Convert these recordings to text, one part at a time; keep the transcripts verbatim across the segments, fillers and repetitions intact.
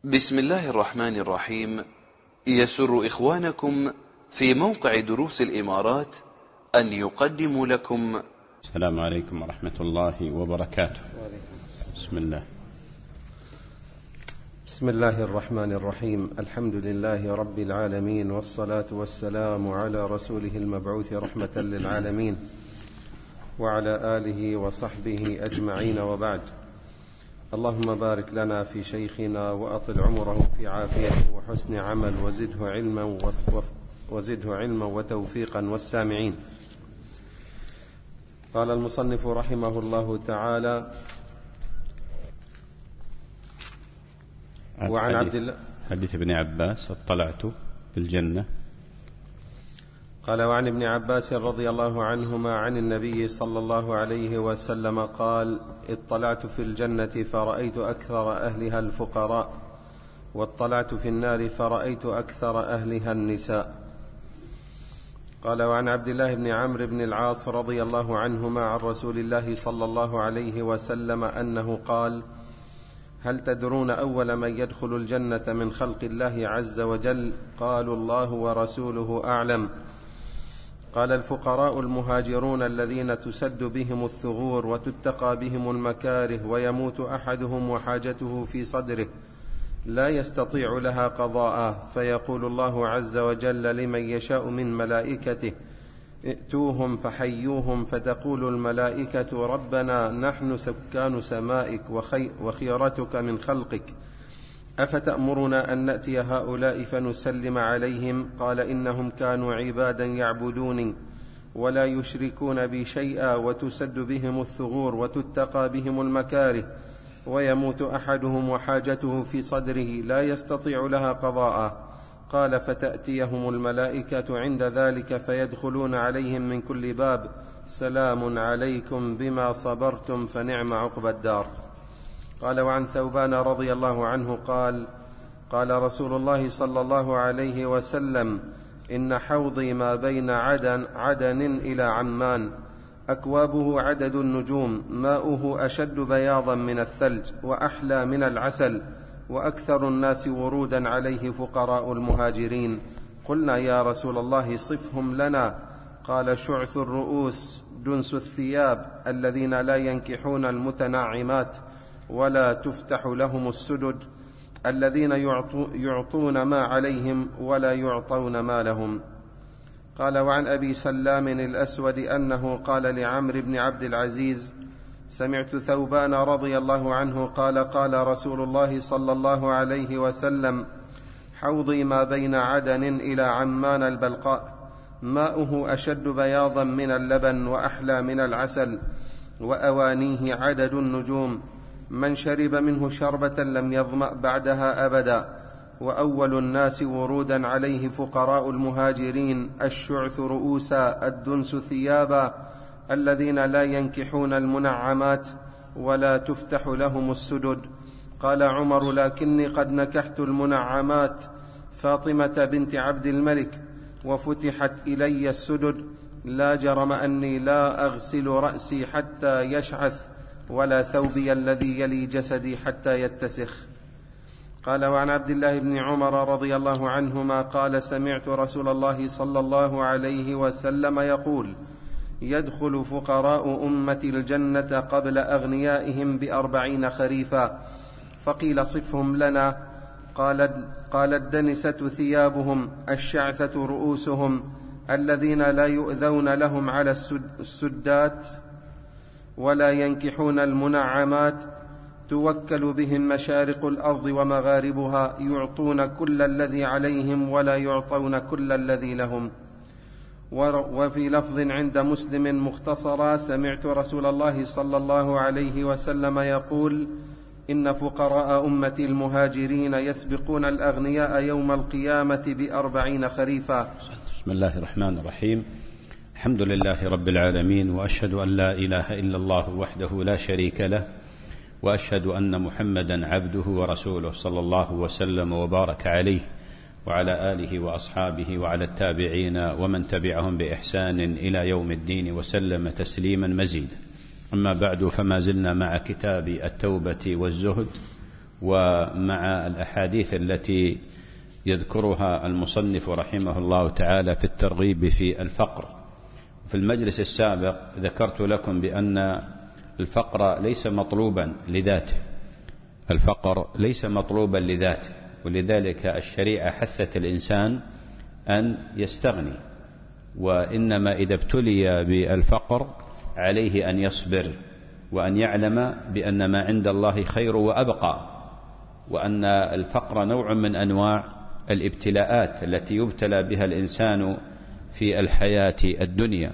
بسم الله الرحمن الرحيم. يسر إخوانكم في موقع دروس الإمارات أن يقدموا لكم. السلام عليكم ورحمة الله وبركاته. بسم الله. بسم الله الرحمن الرحيم. الحمد لله رب العالمين، والصلاة والسلام على رسوله المبعوث رحمة للعالمين وعلى آله وصحبه أجمعين، وبعد. اللهم بارك لنا في شيخنا وأطل عمره في عافيته وحسن عمل، وزده علما وزده علما وتوفيقا والسامعين. قال المصنف رحمه الله تعالى: وعن عبد الله حديث ابن عباس اطلعت في الجنة. قال: وعن ابن عباس رضي الله عنهما عن النبي صلى الله عليه وسلم قال: اطلعت في الجنة فرأيت أكثر أهلها الفقراء، واطلعت في النار فرأيت أكثر أهلها النساء. قال: وعن عبد الله بن عمرو بن العاص رضي الله عنهما عن رسول الله صلى الله عليه وسلم أنه قال: هل تدرون أول من يدخل الجنة من خلق الله عز وجل؟ قالوا: الله ورسوله أعلم. قال: الفقراء المهاجرون الذين تسد بهم الثغور وتتقى بهم المكاره، ويموت أحدهم وحاجته في صدره لا يستطيع لها قضاء، فيقول الله عز وجل لمن يشاء من ملائكته: ائتوهم فحيوهم، فتقول الملائكة: ربنا نحن سكان سمائك وخيرتك من خلقك، أفتأمرنا أن نأتي هؤلاء فنسلم عليهم؟ قال: إنهم كانوا عبادا يعبدوني ولا يشركون بي شيئا، وتسد بهم الثغور وتتقى بهم المكاره، ويموت أحدهم وحاجته في صدره لا يستطيع لها قضاء. قال: فتأتيهم الملائكة عند ذلك فيدخلون عليهم من كل باب: سلام عليكم بما صبرتم فنعم عقبى الدار. قال: وعن ثوبان رضي الله عنه قال: قال رسول الله صلى الله عليه وسلم: إن حوضي ما بين عدن, عدن إلى عمان، أكوابه عدد النجوم، ماؤه أشد بياضا من الثلج وأحلى من العسل، وأكثر الناس ورودا عليه فقراء المهاجرين. قلنا: يا رسول الله صفهم لنا. قال: شعث الرؤوس، دنس الثياب، الذين لا ينكحون المتنعمات ولا تفتح لهم السدد، الذين يعطون ما عليهم ولا يعطون ما لهم. قال: وعن أبي سلام الأسود أنه قال لعمرو بن عبد العزيز: سمعت ثوبان رضي الله عنه قال: قال رسول الله صلى الله عليه وسلم: حوضي ما بين عدن إلى عمان البلقاء، ماؤه أشد بياضا من اللبن وأحلى من العسل، وأوانيه عدد النجوم، من شرب منه شربة لم يظمأ بعدها أبدا. وأول الناس ورودا عليه فقراء المهاجرين، الشعث رؤوسا، الدنس ثيابا، الذين لا ينكحون المنعمات ولا تفتح لهم السدد. قال عمر: لكني قد نكحت المنعمات، فاطمة بنت عبد الملك، وفتحت إلي السدد، لا جرم أني لا أغسل رأسي حتى يشعث، ولا ثوبي الذي يلي جسدي حتى يتسخ. قال: وعن عبد الله بن عمر رضي الله عنهما قال: سمعت رسول الله صلى الله عليه وسلم يقول: يدخل فقراء أمتي الجنة قبل أغنيائهم بأربعين خريفا. فقيل: صفهم لنا. قال: قال: الدنسة ثيابهم، الشعثة رؤوسهم، الذين لا يؤذون لهم على السدات ولا ينكحون المنعمات، توكل بهم مشارق الأرض ومغاربها، يعطون كل الذي عليهم ولا يعطون كل الذي لهم. وفي لفظ عند مسلم مختصرا: سمعت رسول الله صلى الله عليه وسلم يقول: إن فقراء أمتي المهاجرين يسبقون الأغنياء يوم القيامة بأربعين خريفا. بسم الله الرحمن الرحيم. الحمد لله رب العالمين، وأشهد أن لا إله إلا الله وحده لا شريك له، وأشهد أن محمدا عبده ورسوله صلى الله وسلم وبارك عليه وعلى آله وأصحابه وعلى التابعين ومن تبعهم بإحسان إلى يوم الدين، وسلم تسليما مزيدا. أما بعد، فما زلنا مع كتاب التوبة والزهد، ومع الأحاديث التي يذكرها المصنف رحمه الله تعالى في الترغيب في الفقر. في المجلس السابق ذكرت لكم بأن الفقر ليس مطلوبا لذاته، الفقر ليس مطلوبا لذاته، ولذلك الشريعة حثت الإنسان أن يستغني، وإنما إذا ابتلي بالفقر عليه أن يصبر وأن يعلم بأن ما عند الله خير وأبقى، وأن الفقر نوع من أنواع الابتلاءات التي يبتلى بها الإنسان في الحياة الدنيا.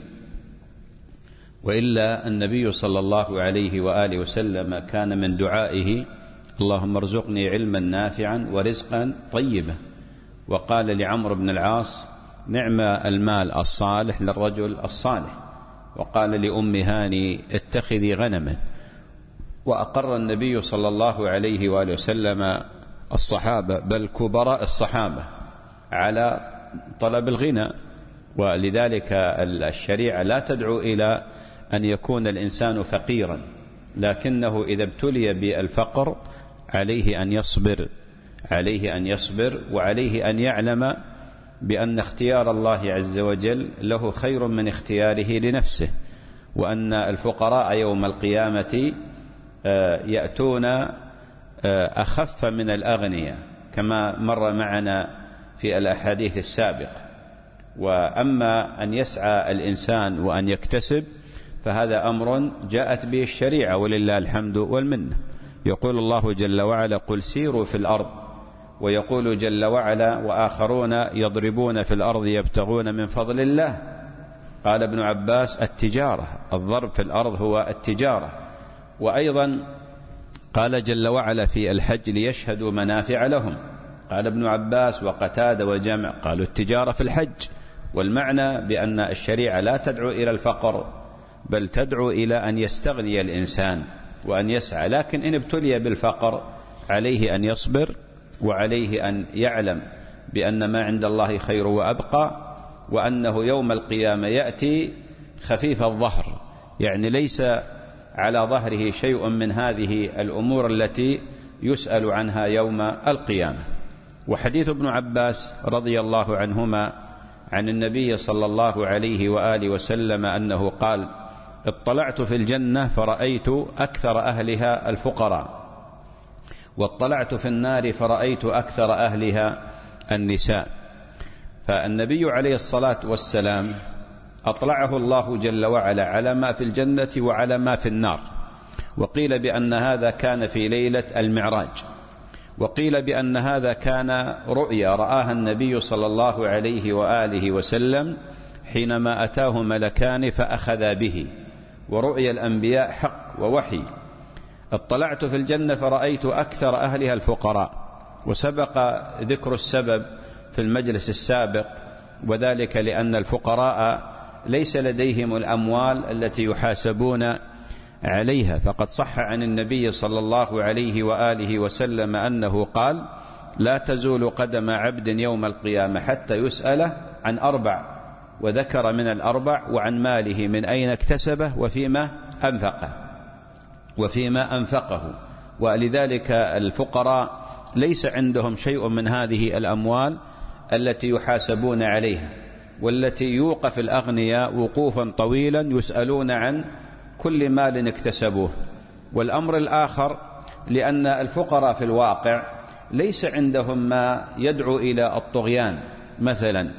وإلا النبي صلى الله عليه وآله وسلم كان من دعائه اللهم ارزقني علما نافعا ورزقا طيبا، وقال لعمرو بن العاص نعم المال الصالح للرجل الصالح، وقال لأم هاني اتخذي غنما. وأقر النبي صلى الله عليه وآله وسلم الصحابة بل كبراء الصحابة على طلب الغنى، ولذلك الشريعة لا تدعو إلى أن يكون الإنسان فقيرا، لكنه إذا ابتلي بالفقر عليه أن يصبر، عليه أن يصبر وعليه أن يعلم بأن اختيار الله عز وجل له خير من اختياره لنفسه، وأن الفقراء يوم القيامة يأتون أخف من الأغنياء كما مر معنا في الأحاديث السابقة. وأما أن يسعى الإنسان وأن يكتسب فهذا أمر جاءت به الشريعة ولله الحمد والمنة. يقول الله جل وعلا قل سيروا في الأرض، ويقول جل وعلا وآخرون يضربون في الأرض يبتغون من فضل الله. قال ابن عباس التجارة، الضرب في الأرض هو التجارة. وأيضا قال جل وعلا في الحج ليشهدوا منافع لهم، قال ابن عباس وقتادة وجمع قالوا التجارة في الحج. والمعنى بأن الشريعة لا تدعو إلى الفقر بل تدعو إلى أن يستغني الإنسان وأن يسعى، لكن إن ابتلي بالفقر عليه أن يصبر وعليه أن يعلم بأن ما عند الله خير وأبقى، وأنه يوم القيامة يأتي خفيف الظهر، يعني ليس على ظهره شيء من هذه الأمور التي يسأل عنها يوم القيامة. وحديث ابن عباس رضي الله عنهما عن النبي صلى الله عليه وآله وسلم أنه قال اطلعت في الجنة فرأيت أكثر أهلها الفقراء، واطلعت في النار فرأيت أكثر أهلها النساء. فالنبي عليه الصلاة والسلام أطلعه الله جل وعلا على ما في الجنة وعلى ما في النار، وقيل بأن هذا كان في ليلة المعراج، وقيل بأن هذا كان رؤيا رآها النبي صلى الله عليه وآله وسلم حينما أتاه ملكان فأخذا به، ورؤيا الأنبياء حق ووحي. اطلعت في الجنة فرأيت أكثر أهلها الفقراء، وسبق ذكر السبب في المجلس السابق، وذلك لأن الفقراء ليس لديهم الأموال التي يحاسبون عليها. فقد صح عن النبي صلى الله عليه وآله وسلم أنه قال لا تزول قدم عبد يوم القيامة حتى يسأل عن أربع، وذكر من الأربع وعن ماله من أين اكتسبه وفيما أنفقه وفيما أنفقه ولذلك الفقراء ليس عندهم شيء من هذه الأموال التي يحاسبون عليها، والتي يوقف الأغنياء وقوفا طويلا يسألون عن كل مال اكتسبوه. والأمر الآخر لأن الفقراء في الواقع ليس عندهم ما يدعو إلى الطغيان مثلا،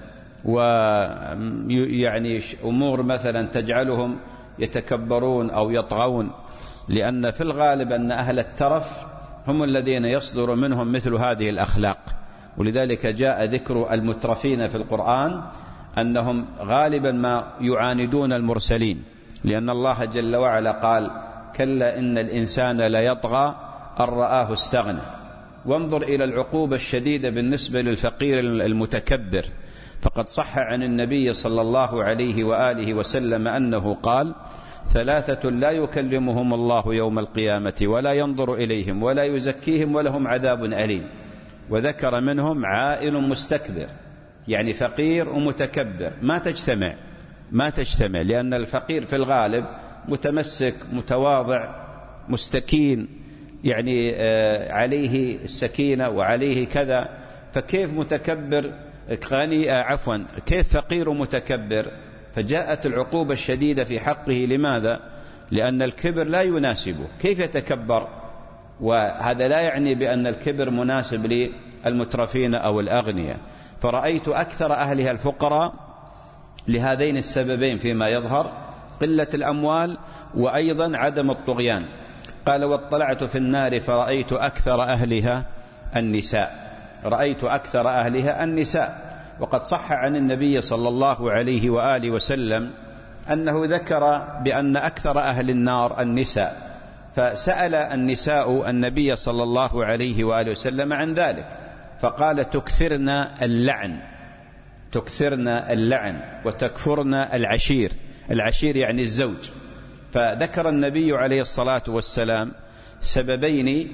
ويعني أمور مثلا تجعلهم يتكبرون أو يطغون، لأن في الغالب أن أهل الترف هم الذين يصدر منهم مثل هذه الأخلاق. ولذلك جاء ذكر المترفين في القرآن أنهم غالبا ما يعاندون المرسلين، لأن الله جل وعلا قال كلا إن الإنسان لا يطغى أن رآه استغنى. وانظر إلى العقوبة الشديدة بالنسبة للفقير المتكبر، فقد صح عن النبي صلى الله عليه وآله وسلم أنه قال ثلاثة لا يكلمهم الله يوم القيامة ولا ينظر إليهم ولا يزكيهم ولهم عذاب أليم. وذكر منهم عائل مستكبر، يعني فقير ومتكبر ما تجتمع ما تجتمع لأن الفقير في الغالب متمسك متواضع مستكين، يعني عليه السكينة وعليه كذا، فكيف متكبر غني عفوا كيف فقير متكبر؟ فجاءت العقوبة الشديدة في حقه. لماذا؟ لأن الكبر لا يناسبه، كيف يتكبر؟ وهذا لا يعني بأن الكبر مناسب للمترفين أو الأغنياء. فرأيت أكثر أهلها الفقراء لهذين السببين فيما يظهر، قلة الأموال وأيضا عدم الطغيان. قال واطلعت في النار فرأيت أكثر أهلها النساء، رأيت أكثر أهلها النساء. وقد صح عن النبي صلى الله عليه وآله وسلم أنه ذكر بأن أكثر أهل النار النساء، فسأل النساء النبي صلى الله عليه وآله وسلم عن ذلك، فقال تكثرنا اللعن، تكثرنا اللعن وتكفرنا العشير، العشير يعني الزوج. فذكر النبي عليه الصلاة والسلام سببين،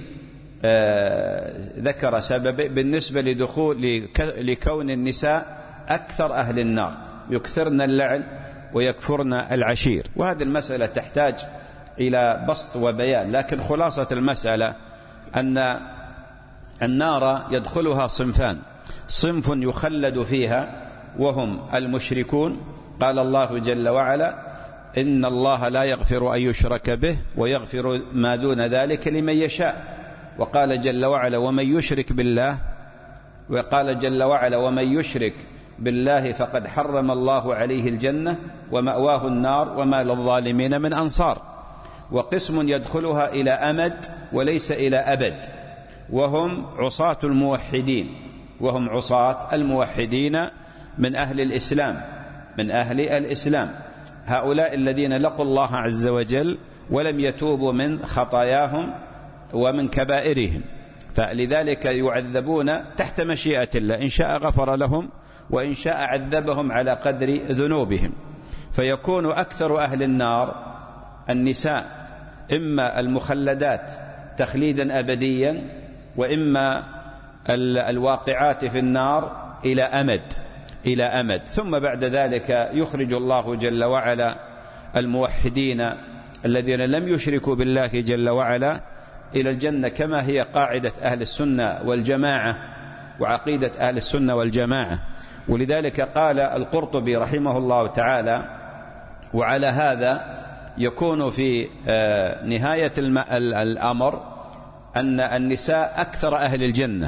آه ذكر سبب بالنسبة لدخول لكون النساء أكثر أهل النار، يكثرن اللعن ويكفرن العشير. وهذه المسألة تحتاج إلى بسط وبيان، لكن خلاصة المسألة أن النار يدخلها صنفان، صنف يخلد فيها وهم المشركون. قال الله جل وعلا إن الله لا يغفر أن يشرك به ويغفر ما دون ذلك لمن يشاء. وقال جل وعلا ومن يشرك بالله وقال جل وعلا ومن يشرك بالله فقد حرم الله عليه الجنة ومأواه النار وما للظالمين من أنصار. وقسم يدخلها إلى أمد وليس إلى أبد، وهم عصاة الموحدين، وهم عصاة الموحدين من أهل الإسلام، من أهل الإسلام. هؤلاء الذين لقوا الله عز وجل ولم يتوبوا من خطاياهم ومن كبائرهم، فلذلك يعذبون تحت مشيئة الله، إن شاء غفر لهم وإن شاء عذبهم على قدر ذنوبهم. فيكون أكثر أهل النار النساء، إما المخلدات تخليدا أبديا، وإما الواقعات في النار إلى أمد إلى أمد. ثم بعد ذلك يخرج الله جل وعلا الموحدين الذين لم يشركوا بالله جل وعلا إلى الجنة، كما هي قاعدة أهل السنة والجماعة وعقيدة أهل السنة والجماعة. ولذلك قال القرطبي رحمه الله تعالى وعلى هذا يكون في نهاية الأمر أن النساء أكثر أهل الجنة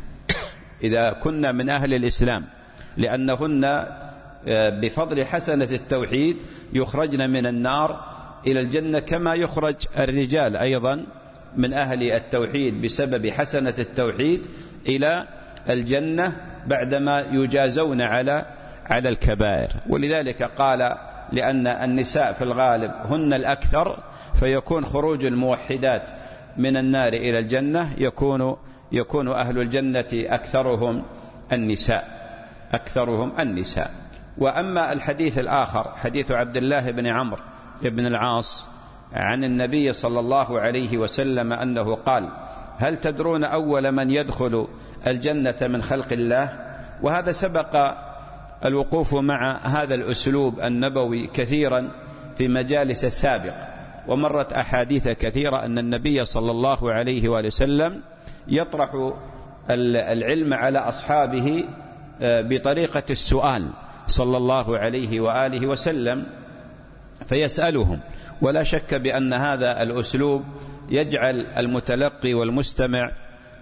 إذا كنا من أهل الإسلام، لأنهن بفضل حسنة التوحيد يخرجن من النار إلى الجنة، كما يخرج الرجال أيضا من أهل التوحيد بسبب حسنة التوحيد إلى الجنة بعدما يجازون على على الكبائر. ولذلك قال لأن النساء في الغالب هن الأكثر، فيكون خروج الموحدات من النار إلى الجنة يكون يكون أهل الجنة أكثرهم النساء أكثرهم النساء. وأما الحديث الآخر حديث عبد الله بن عمرو بن العاص عن النبي صلى الله عليه وسلم أنه قال هل تدرون أول من يدخل الجنة من خلق الله؟ وهذا سبق الوقوف مع هذا الأسلوب النبوي كثيرا في مجالس السابق، ومرت أحاديث كثيرة أن النبي صلى الله عليه وآله وسلم يطرح العلم على أصحابه بطريقة السؤال صلى الله عليه وآله وسلم، فيسألهم. ولا شك بأن هذا الأسلوب يجعل المتلقي والمستمع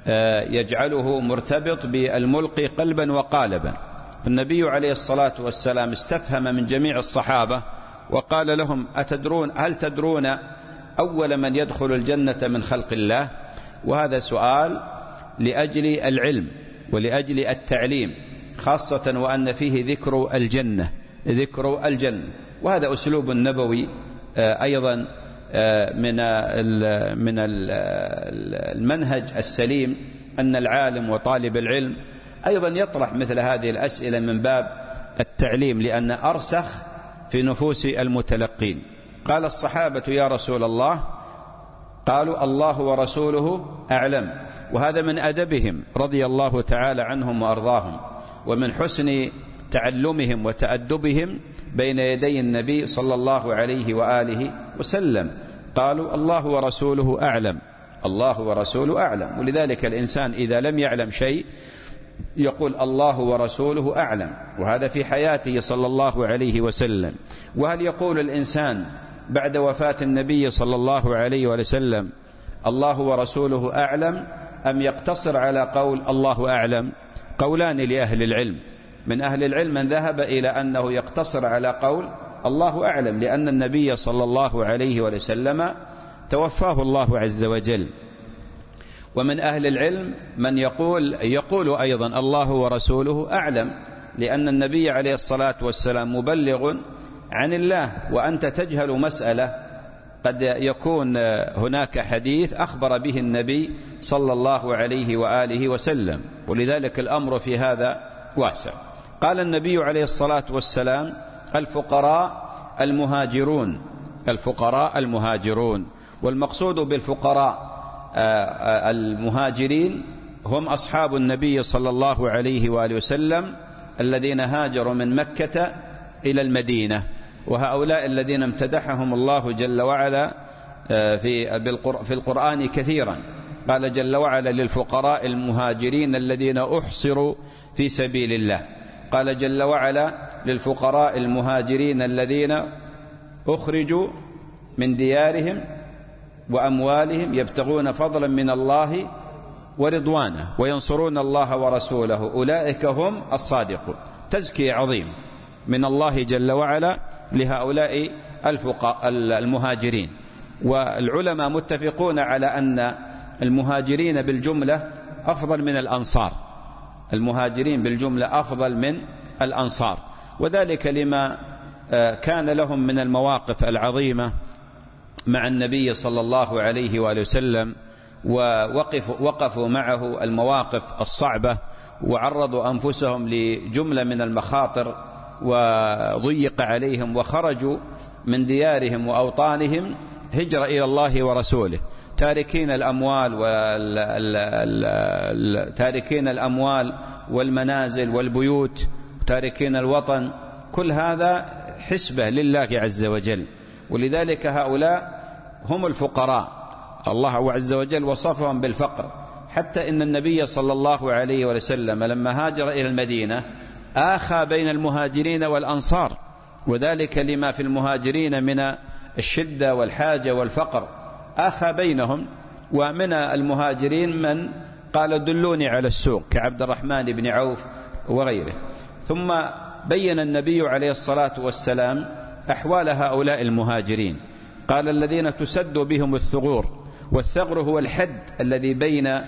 يجعله مرتبط بالملقي قلبا وقالبا. النبي عليه الصلاة والسلام استفهم من جميع الصحابة وقال لهم أتدرون هل تدرون أول من يدخل الجنة من خلق الله؟ وهذا سؤال لأجل العلم ولأجل التعليم، خاصة وأن فيه ذكر الجنة ذكر الجنة وهذا أسلوب نبوي أيضا من من المنهج السليم، أن العالم وطالب العلم أيضا يطرح مثل هذه الأسئلة من باب التعليم، لأن أرسخ في نفوس المتلقين. قال الصحابة يا رسول الله، قالوا الله ورسوله أعلم. وهذا من أدبهم رضي الله تعالى عنهم وأرضاهم، ومن حسن تعلمهم وتأدبهم بين يدي النبي صلى الله عليه وآله وسلم. قالوا الله ورسوله أعلم، الله ورسوله أعلم. ولذلك الإنسان إذا لم يعلم شيء يقول الله ورسوله أعلم، وهذا في حياته صلى الله عليه وسلم. وهل يقول الإنسان بعد وفاة النبي صلى الله عليه وسلم الله ورسوله أعلم، أم يقتصر على قول الله أعلم؟ قولان لأهل العلم. من أهل العلم من ذهب إلى أنه يقتصر على قول الله أعلم، لأن النبي صلى الله عليه وسلم توفاه الله عز وجل. ومن أهل العلم من يقول يقول أيضا الله ورسوله أعلم، لأن النبي عليه الصلاة والسلام مبلغ عن الله، وأنت تجهل مسألة قد يكون هناك حديث أخبر به النبي صلى الله عليه وآله وسلم، ولذلك الأمر في هذا واسع. قال النبي عليه الصلاة والسلام الفقراء المهاجرون، الفقراء المهاجرون، والمقصود بالفقراء المهاجرين هم أصحاب النبي صلى الله عليه وآله وسلم الذين هاجروا من مكة إلى المدينة، وهؤلاء الذين امتدحهم الله جل وعلا في في القرآن كثيرا. قال جل وعلا للفقراء المهاجرين الذين أحصروا في سبيل الله، قال جل وعلا للفقراء المهاجرين الذين أخرجوا من ديارهم وأموالهم يبتغون فضلا من الله ورضوانه وينصرون الله ورسوله أولئك هم الصادقون. تزكية عظيم من الله جل وعلا لهؤلاء الفقراء المهاجرين. والعلماء متفقون على أن المهاجرين بالجملة أفضل من الأنصار، المهاجرين بالجملة أفضل من الأنصار، وذلك لما كان لهم من المواقف العظيمة مع النبي صلى الله عليه وآله وسلم، ووقفوا وقفوا معه المواقف الصعبة، وعرضوا أنفسهم لجملة من المخاطر، وضيق عليهم، وخرجوا من ديارهم وأوطانهم هجرة إلى الله ورسوله، تاركين الأموال وال... تاركين الأموال والمنازل والبيوت، تاركين الوطن، كل هذا حسبة لله عز وجل. ولذلك هؤلاء هم الفقراء، الله عز وجل وصفهم بالفقر، حتى إن النبي صلى الله عليه وسلم لما هاجر إلى المدينة آخى بين المهاجرين والأنصار، وذلك لما في المهاجرين من الشدة والحاجة والفقر، آخى بينهم. ومن المهاجرين من قال دلوني على السوق كعبد الرحمن بن عوف وغيره. ثم بين النبي عليه الصلاة والسلام أحوال هؤلاء المهاجرين، قال الذين تسد بهم الثغور، والثغر هو الحد الذي بين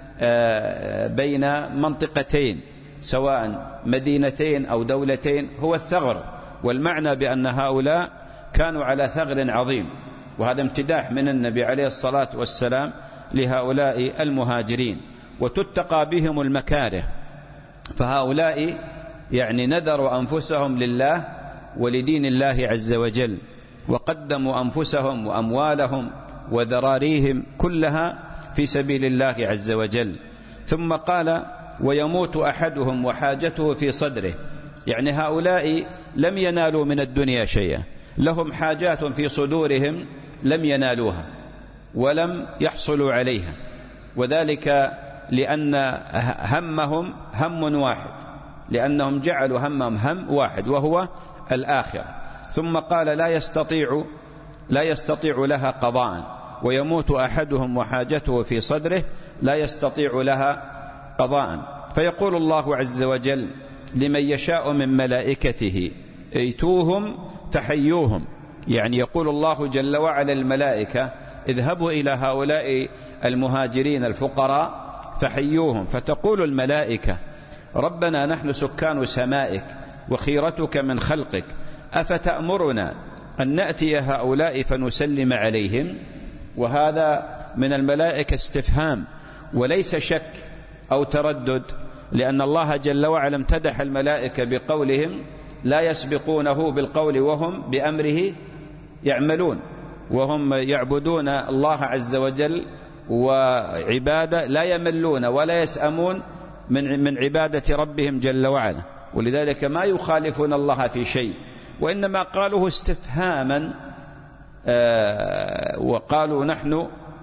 بين منطقتين سواء مدينتين أو دولتين، هو الثغر. والمعنى بأن هؤلاء كانوا على ثغر عظيم، وهذا امتداح من النبي عليه الصلاة والسلام لهؤلاء المهاجرين. وتتقى بهم المكاره، فهؤلاء يعني نذروا أنفسهم لله ولدين الله عز وجل، وقدموا أنفسهم وأموالهم وذراريهم كلها في سبيل الله عز وجل. ثم قال ويموت أحدهم وحاجته في صدره، يعني هؤلاء لم ينالوا من الدنيا شيئا، لهم حاجات في صدورهم لم ينالوها ولم يحصلوا عليها، وذلك لأن همهم هم واحد، لأنهم جعلوا همهم هم واحد وهو الآخرة. ثم قال لا يستطيع لا يستطيع لها قضاء، ويموت أحدهم وحاجته في صدره لا يستطيع لها قضاء، فيقول الله عز وجل لمن يشاء من ملائكته ائتوهم فحيوهم، يعني يقول الله جل وعلا الملائكة اذهبوا إلى هؤلاء المهاجرين الفقراء فحيوهم، فتقول الملائكة ربنا نحن سكان سمائك وخيرتك من خلقك، أفتأمرنا أن نأتي هؤلاء فنسلم عليهم؟ وهذا من الملائكة استفهام وليس شك أو تردد، لأن الله جل وعلا امتدح الملائكة بقولهم لا يسبقونه بالقول وهم بأمره يعملون، وهم يعبدون الله عز وجل وعبادة لا يملون ولا يسأمون من من عبادة ربهم جل وعلا، ولذلك ما يخالفون الله في شيء، وإنما قالوه استفهاما. آه وقالوا نحن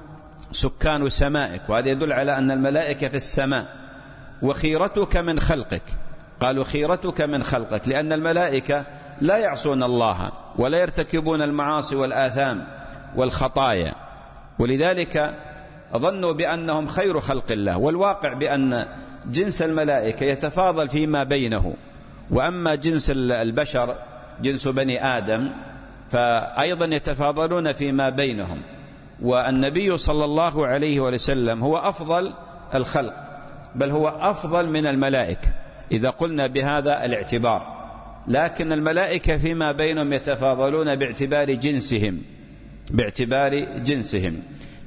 سكان سمائك، وهذا يدل على أن الملائكة في السماء. وخيرتك من خلقك، قالوا خيرتك من خلقك، لأن الملائكة لا يعصون الله ولا يرتكبون المعاصي والآثام والخطايا، ولذلك ظنوا بأنهم خير خلق الله. والواقع بأن جنس الملائكة يتفاضل فيما بينه، وأما جنس البشر جنس بني آدم فأيضا يتفاضلون فيما بينهم. والنبي صلى الله عليه وسلم هو أفضل الخلق، بل هو أفضل من الملائكة إذا قلنا بهذا الاعتبار، لكن الملائكة فيما بينهم يتفاضلون باعتبار جنسهم باعتبار جنسهم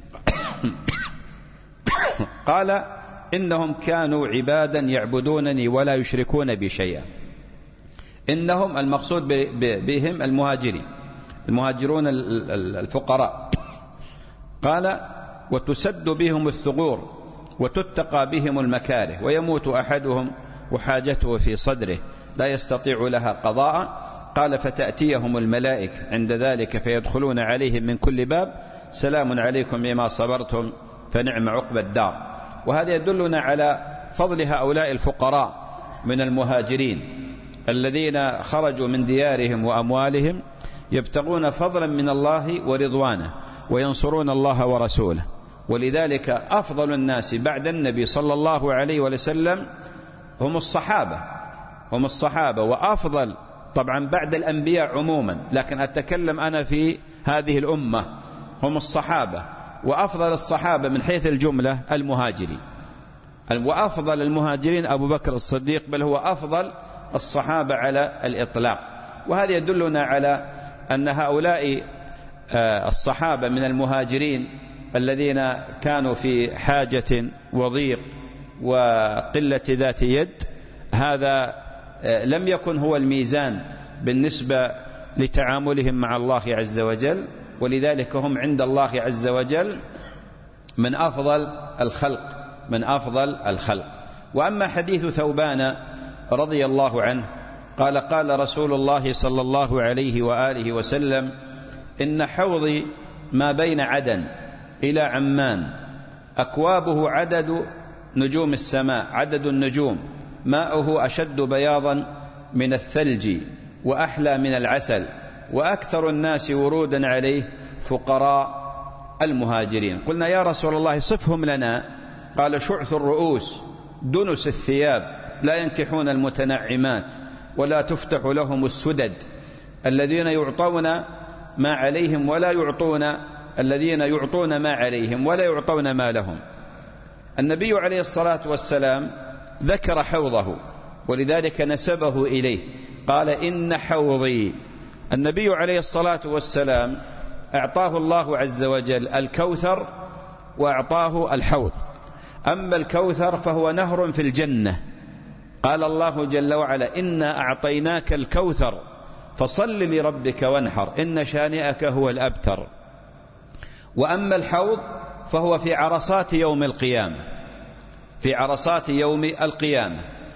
قال إنهم كانوا عبادا يعبدونني ولا يشركون بي شيئا. إنهم المقصود بهم المهاجرين، المهاجرون الفقراء. قال وتسد بهم الثغور وتتقى بهم المكاره، ويموت أحدهم وحاجته في صدره لا يستطيع لها قضاء. قال فتأتيهم الملائكة عند ذلك فيدخلون عليهم من كل باب سلام عليكم بما صبرتم فنعم عقبى الدار. وهذا يدلنا على فضل هؤلاء الفقراء من المهاجرين الذين خرجوا من ديارهم وأموالهم يبتغون فضلا من الله ورضوانه وينصرون الله ورسوله. ولذلك أفضل الناس بعد النبي صلى الله عليه وسلم هم الصحابة هم الصحابة وأفضل طبعا بعد الأنبياء عموما، لكن أتكلم أنا في هذه الأمة هم الصحابة، وأفضل الصحابة من حيث الجملة المهاجرين، وأفضل المهاجرين أبو بكر الصديق، بل هو أفضل الصحابة على الإطلاق. وهذا يدلنا على أن هؤلاء الصحابة من المهاجرين الذين كانوا في حاجة وضيق وقلة ذات يد، هذا لم يكن هو الميزان بالنسبة لتعاملهم مع الله عز وجل، ولذلك هم عند الله عز وجل من أفضل الخلق من أفضل الخلق. وأما حديث ثوبان رضي الله عنه قال قال رسول الله صلى الله عليه وآله وسلم إن حوضي ما بين عدن إلى عمان أكوابه عدد نجوم السماء عدد النجوم ماؤه أشد بياضا من الثلج وأحلى من العسل وأكثر الناس ورودا عليه فقراء المهاجرين. قلنا يا رسول الله صفهم لنا، قال شعث الرؤوس دنس الثياب لا ينكحون المتنعمات ولا تفتح لهم السدد الذين يعطون ما عليهم ولا يعطون الذين يعطون ما عليهم ولا يعطون ما لهم. النبي عليه الصلاة والسلام ذكر حوضه ولذلك نسبه إليه، قال إن حوضي. النبي عليه الصلاة والسلام أعطاه الله عز وجل الكوثر وأعطاه الحوض. أما الكوثر فهو نهر في الجنة، قال الله جل وعلا إنا أعطيناك الكوثر فصل لربك وانحر إن شانئك هو الأبتر. وأما الحوض فهو في عرصات يوم القيامة في عرصات يوم القيامة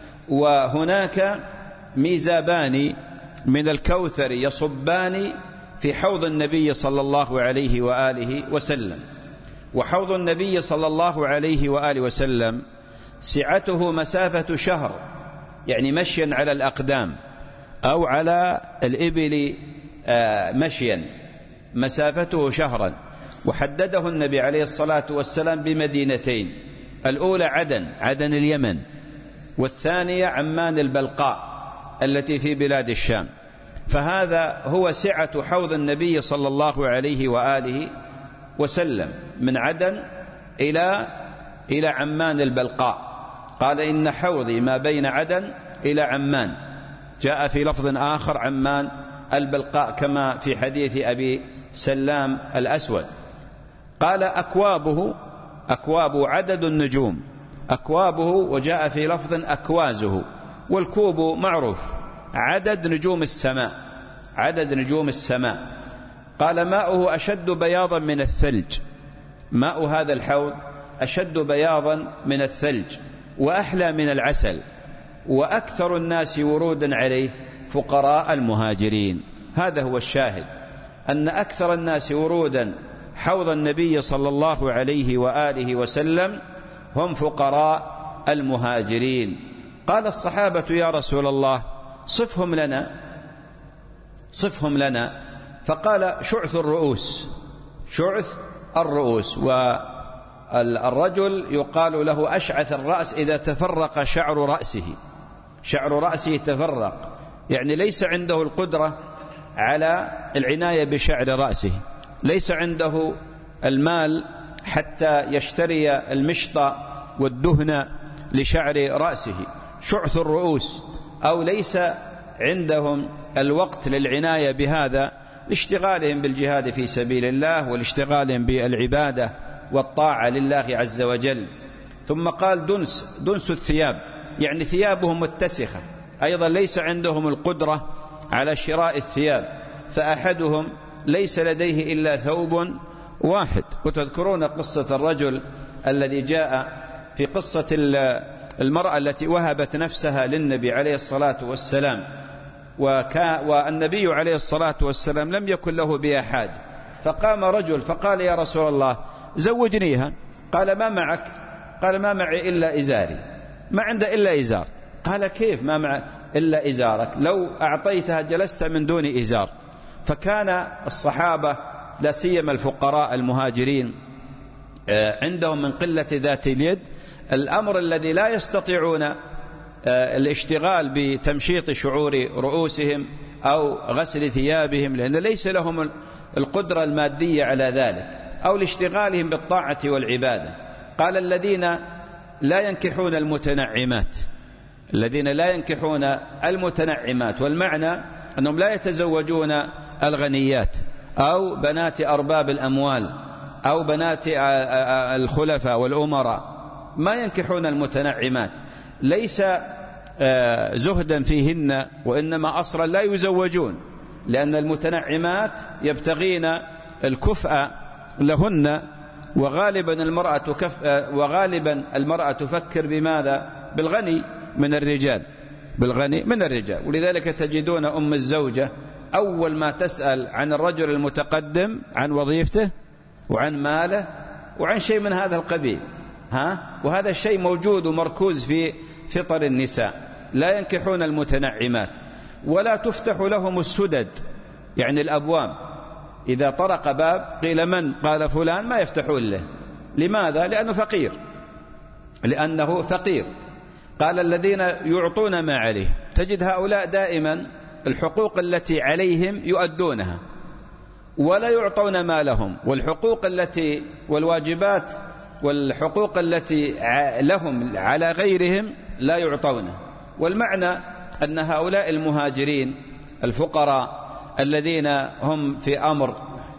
وهناك ميزابان من الكوثر يصبان في حوض النبي صلى الله عليه وآله وسلم. وحوض النبي صلى الله عليه وآله وسلم سعته مسافة شهر، يعني مشيا على الأقدام أو على الإبل مشيا مسافته شهرا. وحدده النبي عليه الصلاة والسلام بمدينتين، الأولى عدن عدن اليمن، والثانية عمان البلقاء التي في بلاد الشام. فهذا هو سعة حوض النبي صلى الله عليه وآله وسلم من عدن إلى إلى عمان البلقاء. قال إن حوضي ما بين عدن إلى عمان، جاء في لفظ آخر عمان البلقاء كما في حديث أبي سلام الأسود. قال أكوابه أكوابه عدد النجوم أكوابه، وجاء في لفظ أكوازه، والكوب معروف عدد نجوم السماء عدد نجوم السماء. قال ماؤه أشد بياضا من الثلج، ماء هذا الحوض أشد بياضا من الثلج وأحلى من العسل وأكثر الناس ورودا عليه فقراء المهاجرين. هذا هو الشاهد، أن أكثر الناس ورودا حوض النبي صلى الله عليه وآله وسلم هم فقراء المهاجرين. قال الصحابة يا رسول الله صفهم لنا صفهم لنا فقال شعث الرؤوس شعث الرؤوس. والرجل يقال له أشعث الرأس إذا تفرق شعر رأسه شعر رأسه تفرق، يعني ليس عنده القدرة على العناية بشعر رأسه، ليس عنده المال حتى يشتري المشط والدهن لشعر رأسه، شعث الرؤوس، أو ليس عندهم الوقت للعناية بهذا لاشتغالهم بالجهاد في سبيل الله والاشتغالهم بالعبادة والطاعة لله عز وجل. ثم قال دنس دنس الثياب، يعني ثيابهم متسخة، أيضا ليس عندهم القدرة على شراء الثياب، فأحدهم ليس لديه إلا ثوب واحد. وتذكرون قصة الرجل الذي جاء في قصة المرأة التي وهبت نفسها للنبي عليه الصلاة والسلام، والنبي عليه الصلاة والسلام لم يكن له بها حاجة، فقام رجل فقال يا رسول الله زوجنيها. قال ما معك؟ قال ما معي إلا إزاري، ما عنده إلا إزار. قال كيف ما معك إلا إزارك؟ لو أعطيتها جلست من دون إزار. فكان الصحابة لا سيما الفقراء المهاجرين عندهم من قلة ذات اليد الأمر الذي لا يستطيعون الاشتغال بتمشيط شعور رؤوسهم أو غسل ثيابهم، لأن ليس لهم القدرة المادية على ذلك، أو لاشتغالهم بالطاعة والعبادة. قال الذين لا ينكحون المتنعمات الذين لا ينكحون المتنعمات، والمعنى أنهم لا يتزوجون الغنيات أو بنات أرباب الأموال أو بنات الخلفاء والأمراء، ما ينكحون المتنعمات، ليس زهدا فيهن، وإنما أصلا لا يزوجون، لأن المتنعمات يبتغين الكفء لهن، وغالبا المرأة كف وغالبا المرأة تفكر بماذا؟ بالغني من الرجال بالغني من الرجال. ولذلك تجدون أم الزوجة أول ما تسأل عن الرجل المتقدم عن وظيفته وعن ماله وعن شيء من هذا القبيل، ها؟ وهذا الشيء موجود ومركوز في فطر النساء. لا ينكحون المتنعمات، ولا تفتح لهم السدد، يعني الأبواب، إذا طرق باب قيل من؟ قال فلان، ما يفتحون له. لماذا؟ لأنه فقير لأنه فقير. قال الذين يعطون ما عليه، تجد هؤلاء دائما الحقوق التي عليهم يؤدونها ولا يعطون ما لهم، والحقوق التي والواجبات والحقوق التي لهم على غيرهم لا يعطونها. والمعنى أن هؤلاء المهاجرين الفقراء الذين هم في أمر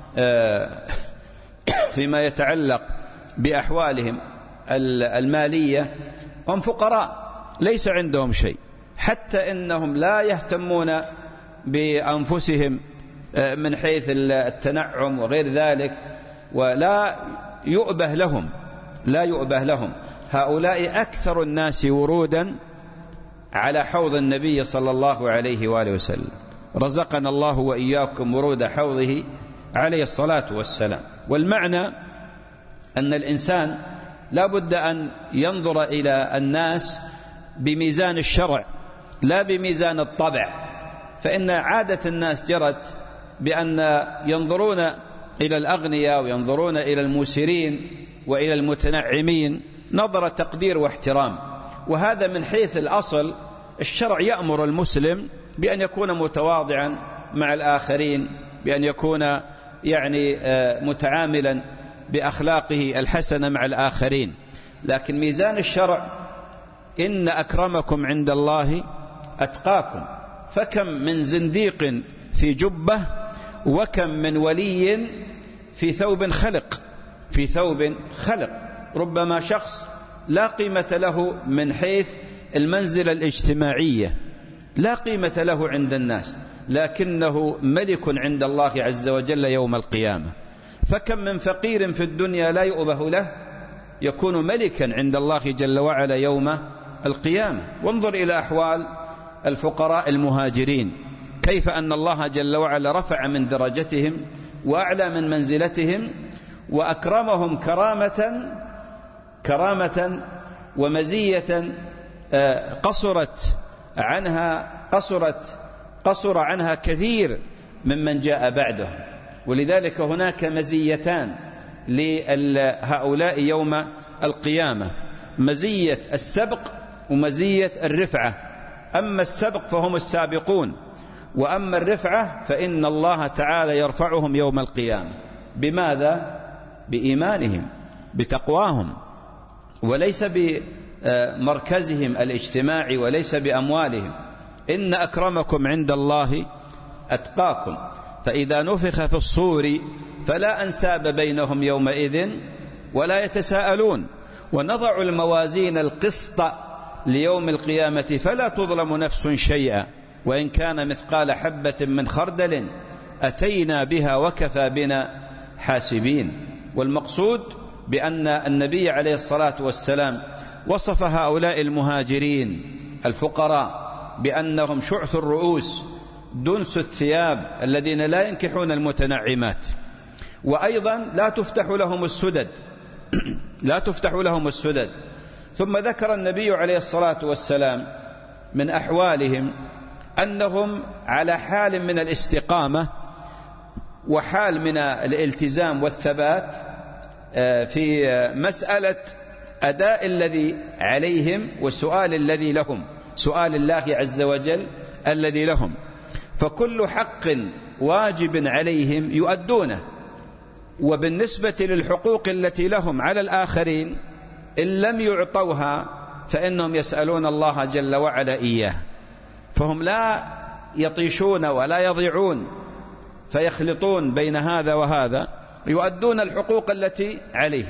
فيما يتعلق بأحوالهم المالية هم فقراء ليس عندهم شيء، حتى إنهم لا يهتمون بأنفسهم من حيث التنعم وغير ذلك، ولا يؤبه لهم لا يؤبه لهم. هؤلاء أكثر الناس ورودا على حوض النبي صلى الله عليه وآله وسلم، رزقنا الله وإياكم ورود حوضه عليه الصلاة والسلام. والمعنى أن الإنسان لا بد أن ينظر إلى الناس بميزان الشرع لا بميزان الطبع، فإن عادة الناس جرت بأن ينظرون إلى الأغنياء وينظرون إلى الموسرين وإلى المتنعمين نظر تقدير واحترام، وهذا من حيث الأصل الشرع يأمر المسلم بأن يكون متواضعا مع الآخرين، بأن يكون يعني متعاملا بأخلاقه الحسنة مع الآخرين. لكن ميزان الشرع إن أكرمكم عند الله أتقاكم، فكم من زنديق في جبة وكم من ولي في ثوب خلق في ثوب خلق. ربما شخص لا قيمة له من حيث المنزلة الاجتماعية، لا قيمة له عند الناس، لكنه ملك عند الله عز وجل يوم القيامة. فكم من فقير في الدنيا لا يؤبه له يكون ملكا عند الله جل وعلا يوم القيامة. وانظر إلى أحوال الفقراء المهاجرين، كيف أن الله جل وعلا رفع من درجتهم وأعلى من منزلتهم، وأكرمهم كرامة كرامة ومزية قصرت عنها قصرت قصر عنها كثير ممن جاء بعدهم. ولذلك هناك مزيتان لهؤلاء يوم القيامة: مزية السبق ومزية الرفعة. أما السبق فهم السابقون، وأما الرفعة فإن الله تعالى يرفعهم يوم القيامة. بماذا؟ بإيمانهم، بتقواهم، وليس بمركزهم الاجتماعي، وليس بأموالهم. إن أكرمكم عند الله أتقاكم. فإذا نفخ في الصور فلا أنساب بينهم يومئذ ولا يتساءلون. ونضع الموازين القسط ليوم القيامة فلا تظلم نفس شيئا وإن كان مثقال حبة من خردل أتينا بها وكفى بنا حاسبين. والمقصود بأن النبي عليه الصلاة والسلام وصف هؤلاء المهاجرين الفقراء بأنهم شعث الرؤوس دنس الثياب الذين لا ينكحون المتنعمات، وأيضا لا تفتح لهم السدد لا تفتح لهم السدد. ثم ذكر النبي عليه الصلاة والسلام من أحوالهم أنهم على حال من الاستقامة وحال من الالتزام والثبات في مسألة أداء الذي عليهم والسؤال الذي لهم، سؤال الله عز وجل الذي لهم. فكل حق واجب عليهم يؤدونه، وبالنسبة للحقوق التي لهم على الآخرين إن لم يعطوها فإنهم يسألون الله جل وعلا إياه. فهم لا يطيشون ولا يضيعون فيخلطون بين هذا وهذا، يؤدون الحقوق التي عليه.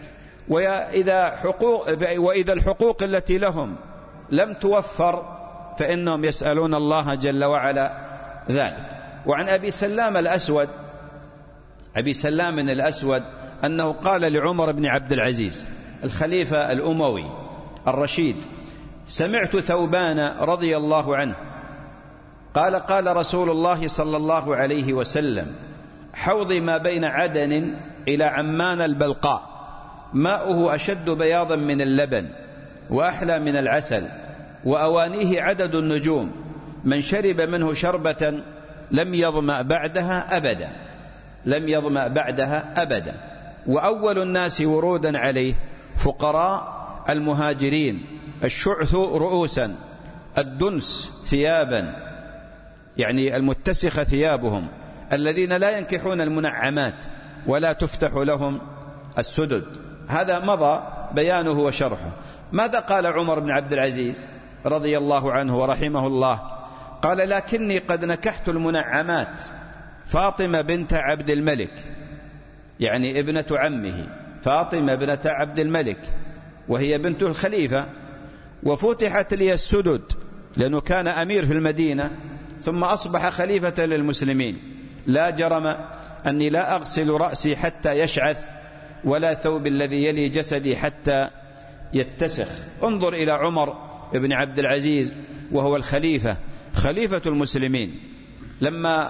وإذا, حقوق وإذا الحقوق التي لهم لم توفر فإنهم يسألون الله جل وعلا ذلك. وعن أبي سلام الأسود أبي سلام الأسود أنه قال لعمر بن عبد العزيز الخليفة الأموي الرشيد: سمعت ثوبان رضي الله عنه قال: قال رسول الله صلى الله عليه وسلم: حوضي ما بين عدن إلى عمان البلقاء ماؤه أشد بياضا من اللبن وأحلى من العسل، وأوانيه عدد النجوم، من شرب منه شربة لم يظمأ بعدها أبدا لم يظمأ بعدها أبدا. وأول الناس ورودا عليه فقراء المهاجرين الشعث رؤوسا الدنس ثيابا، يعني المتسخ ثيابهم، الذين لا ينكحون المنعمات ولا تفتح لهم السدد. هذا مضى بيانه وشرحه. ماذا قال عمر بن عبد العزيز رضي الله عنه ورحمه الله؟ قال: لكني قد نكحت المنعمات فاطمة بنت عبد الملك، يعني ابنة عمه فاطمة بنت عبد الملك، وهي بنت الخليفة، وفتحت لي السدد لأنه كان أمير في المدينة ثم أصبح خليفة للمسلمين. لا جرم أني لا أغسل رأسي حتى يشعث ولا ثوب الذي يلي جسدي حتى يتسخ. انظر إلى عمر بن عبد العزيز وهو الخليفة خليفة المسلمين، لما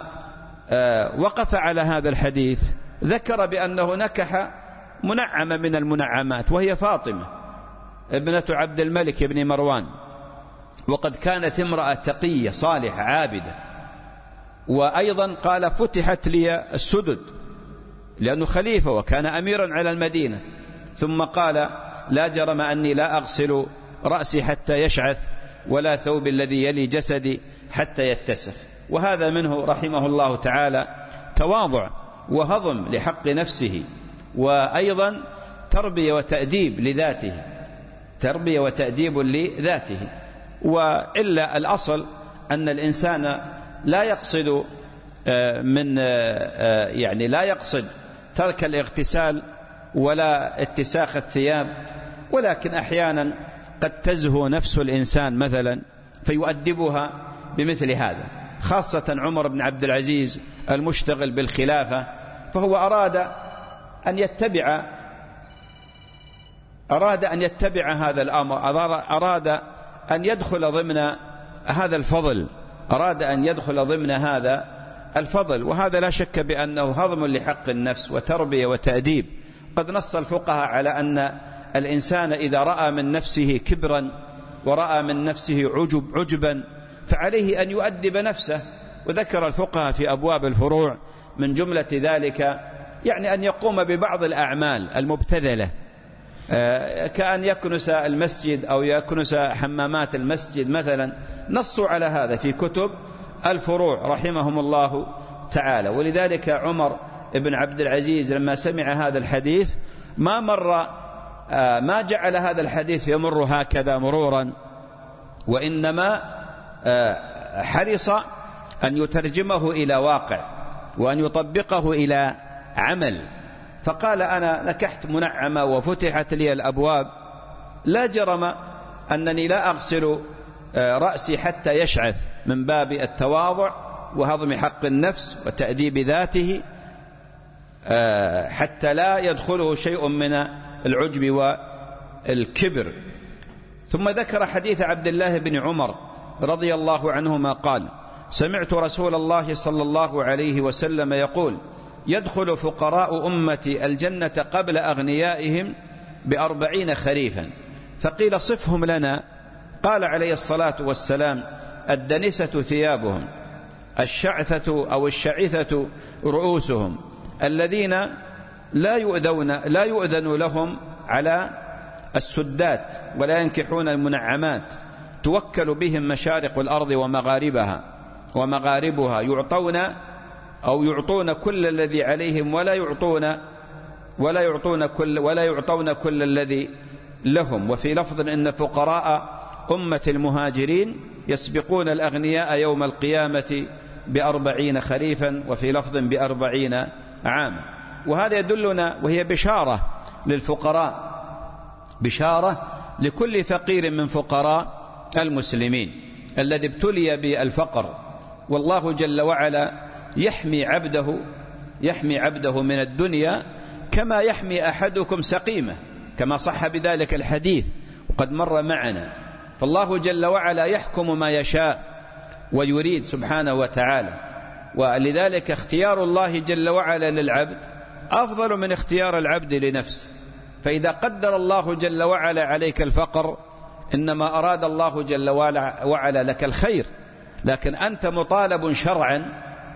وقف على هذا الحديث ذكر بأنه نكح منعمة من المنعمات وهي فاطمة ابنة عبد الملك بن مروان، وقد كانت امرأة تقية صالحة عابدة. وأيضا قال: فتحت لي السدد لأنه خليفة وكان أميرا على المدينة. ثم قال: لا جرم أني لا أغسل رأسي حتى يشعث ولا ثوب الذي يلي جسدي حتى يتسخ. وهذا منه رحمه الله تعالى تواضع وهضم لحق نفسه، وأيضا تربية وتأديب لذاته تربية وتأديب لذاته. وإلا الأصل أن الإنسان لا يقصد من يعني لا يقصد ترك الاغتسال ولا اتساخ الثياب، ولكن أحيانا قد تزهو نفس الإنسان مثلا فيؤدبها بمثل هذا، خاصة عمر بن عبد العزيز المشتغل بالخلافة، فهو أراد أن يتبع أراد أن يتبع هذا الأمر، أراد أن يدخل ضمن هذا الفضل أراد أن يدخل ضمن هذا الفضل. وهذا لا شك بأنه هضم لحق النفس وتربية وتأديب قد نص الفقهاء على أن الإنسان إذا رأى من نفسه كبرا ورأى من نفسه عجب عجبا فعليه أن يؤدب نفسه. وذكر الفقهاء في أبواب الفروع من جملة ذلك يعني أن يقوم ببعض الأعمال المبتذلة كأن يكنس المسجد أو يكنس حمامات المسجد مثلا. نصوا على هذا في كتب الفروع رحمهم الله تعالى. ولذلك عمر بن عبد العزيز لما سمع هذا الحديث ما مر ما جعل هذا الحديث يمر هكذا مرورا، وإنما حرص أن يترجمه إلى واقع وأن يطبقه إلى عمل. فقال أنا نكحت منعمة وفتحت لي الأبواب، لا جرم أنني لا أغسل رأسي حتى يشعث من باب التواضع وهضم حق النفس وتأديب ذاته حتى لا يدخله شيء من العجب والكبر. ثم ذكر حديث عبد الله بن عمر رضي الله عنهما قال سمعت رسول الله صلى الله عليه وسلم يقول يدخل فقراء أمتي الجنة قبل أغنيائهم بأربعين خريفا. فقيل صفهم لنا، قال عليه الصلاة والسلام الدنسة ثيابهم، الشعثة أو الشعثة رؤوسهم، الذين لا يؤذون لا يؤذن لهم على السدات ولا ينكحون المنعمات، توكل بهم مشارق الأرض ومغاربها ومغاربها، يعطون أو يعطون كل الذي عليهم ولا يعطون ولا يعطون كل ولا يعطون كل الذي لهم. وفي لفظ إن فقراء أمة المهاجرين يسبقون الأغنياء يوم القيامة بأربعين خريفا، وفي لفظ بأربعين عاما. وهذا يدلنا وهي بشارة للفقراء، بشارة لكل فقير من فقراء المسلمين الذي ابتلي بالفقر. والله جل وعلا يحمي عبده يحمي عبده من الدنيا كما يحمي أحدكم سقيمة، كما صح بذلك الحديث وقد مر معنا. فالله جل وعلا يحكم ما يشاء ويريد سبحانه وتعالى، ولذلك اختيار الله جل وعلا للعبد أفضل من اختيار العبد لنفسه. فإذا قدر الله جل وعلا عليك الفقر إنما أراد الله جل وعلا لك الخير، لكن أنت مطالب شرعا،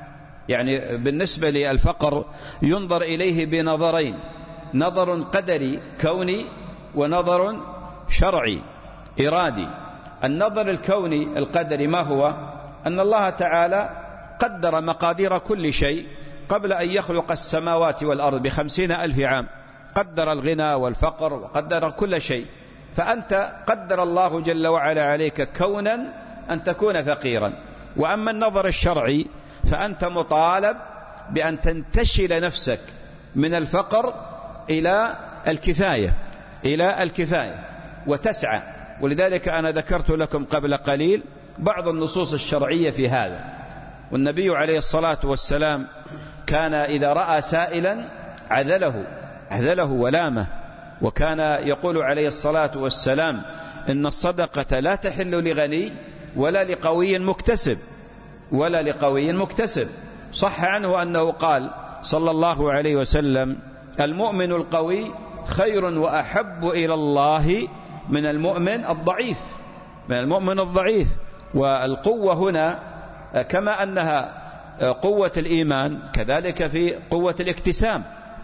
يعني بالنسبة للفقر ينظر إليه بنظرين، نظر قدري كوني ونظر شرعي إرادي. النظر الكوني القدري ما هو؟ أن الله تعالى قدر مقادير كل شيء قبل أن يخلق السماوات والأرض بخمسين ألف عام، قدر الغنى والفقر وقدر كل شيء. فأنت قدر الله جل وعلا عليك كونا أن تكون فقيرا. وأما النظر الشرعي فأنت مطالب بأن تنتشل نفسك من الفقر إلى الكفاية إلى الكفاية وتسعى. ولذلك أنا ذكرت لكم قبل قليل بعض النصوص الشرعية في هذا. والنبي عليه الصلاة والسلام كان إذا رأى سائلا عذله عذله ولامه، وكان يقول عليه الصلاة والسلام إن الصدقة لا تحل لغني ولا لقوي مكتسب ولا لقوي مكتسب. صح عنه أنه قال صلى الله عليه وسلم المؤمن القوي خير وأحب إلى الله من المؤمن الضعيف من المؤمن الضعيف. والقوة هنا كما أنها قوة الإيمان كذلك في قوة الاكتساب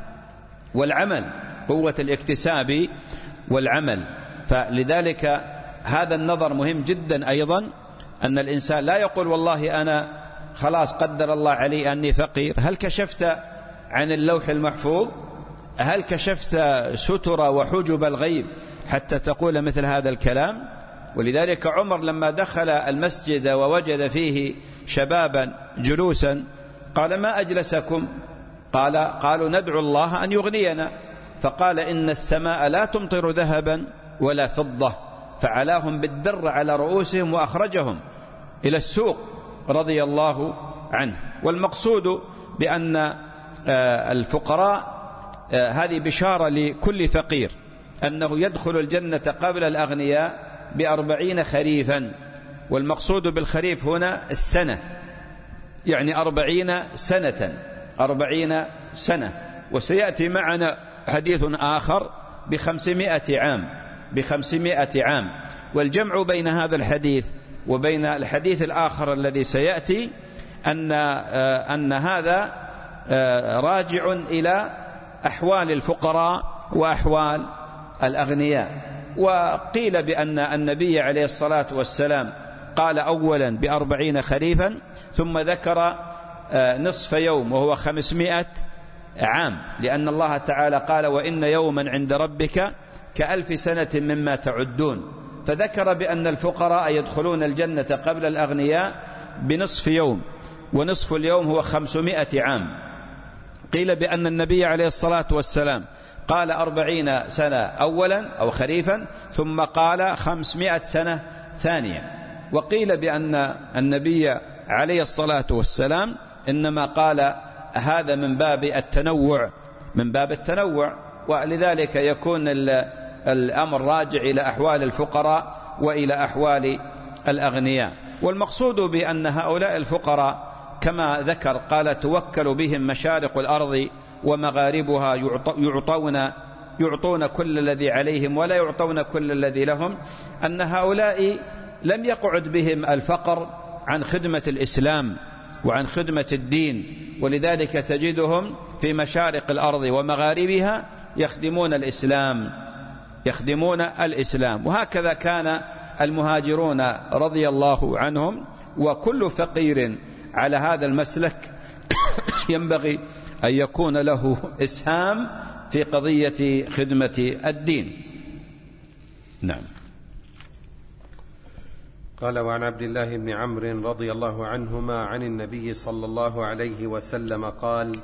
والعمل، قوة الاكتساب والعمل. فلذلك هذا النظر مهم جدا أيضا، أن الإنسان لا يقول والله أنا خلاص قدر الله علي أني فقير. هل كشفت عن اللوح المحفوظ؟ هل كشفت ستر وحجب الغيب حتى تقول مثل هذا الكلام؟ ولذلك عمر لما دخل المسجد ووجد فيه شبابا جلوسا قال ما أجلسكم؟ قال قالوا ندعو الله أن يغنينا. فقال إن السماء لا تمطر ذهبا ولا فضة، فعلاهم بالدر على رؤوسهم وأخرجهم إلى السوق رضي الله عنه. والمقصود بأن الفقراء هذه بشارة لكل فقير أنه يدخل الجنة قبل الأغنياء بأربعين خريفا. والمقصود بالخريف هنا السنة، يعني أربعين سنة أربعين سنة. وسيأتي معنا حديث آخر بخمسمائة عام بخمسمائة عام. والجمع بين هذا الحديث وبين الحديث الآخر الذي سيأتي أن أن هذا راجع إلى أحوال الفقراء وأحوال الأغنياء. وقيل بأن النبي عليه الصلاة والسلام قال أولا بأربعين خريفا، ثم ذكر نصف يوم وهو خمسمائة عام، لأن الله تعالى قال وإن يوما عند ربك كألف سنة مما تعدون، فذكر بأن الفقراء يدخلون الجنة قبل الأغنياء بنصف يوم، ونصف اليوم هو خمسمائة عام. قيل بأن النبي عليه الصلاة والسلام قال أربعين سنة أولا أو خريفا، ثم قال خمسمائة سنة ثانية. وقيل بأن النبي عليه الصلاة والسلام إنما قال هذا من باب التنوع من باب التنوع ولذلك يكون الأمر راجع إلى أحوال الفقراء وإلى أحوال الأغنياء. والمقصود بأن هؤلاء الفقراء كما ذكر قال توكل بهم مشارق الأرض ومغاربها يعطون يعطون كل الذي عليهم ولا يعطون كل الذي لهم، أن هؤلاء لم يقعد بهم الفقر عن خدمة الإسلام وعن خدمة الدين، ولذلك تجدهم في مشارق الأرض ومغاربها يخدمون الإسلام يخدمون الإسلام. وهكذا كان المهاجرون رضي الله عنهم. وكل فقير على هذا المسلك ينبغي أن يكون له إسهام في قضية خدمة الدين. نعم. قال وعن عبد الله بن عمرو رضي الله عنهما عن النبي صلى الله عليه وسلم قال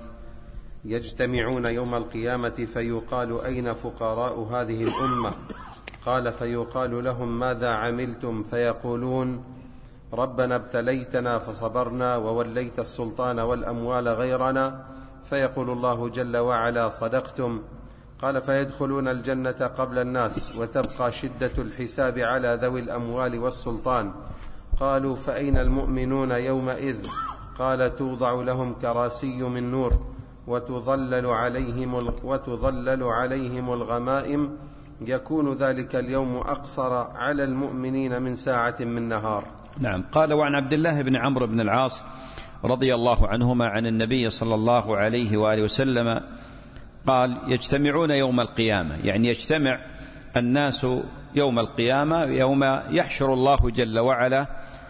يجتمعون يوم القيامة فيقال أين فقراء هذه الأمة؟ قال فيقال لهم ماذا عملتم؟ فيقولون ربنا ابتليتنا فصبرنا ووليت السلطان والأموال غيرنا. فيقول الله جل وعلا صدقتم. قال فيدخلون الجنة قبل الناس وتبقى شدة الحساب على ذوي الأموال والسلطان. قالوا فأين المؤمنون يومئذ؟ قال توضع لهم كراسي من نور وتظلل عليهم, وتظلل عليهم الغمائم، يكون ذلك اليوم أقصر على المؤمنين من ساعة من نهار. نعم. قال وعن عبد الله بن عمرو بن العاص رضي الله عنهما عن النبي صلى الله عليه وآله وسلم قال يجتمعون يوم القيامة، يعني يجتمع الناس يوم القيامة يوم يحشر الله جل وعلا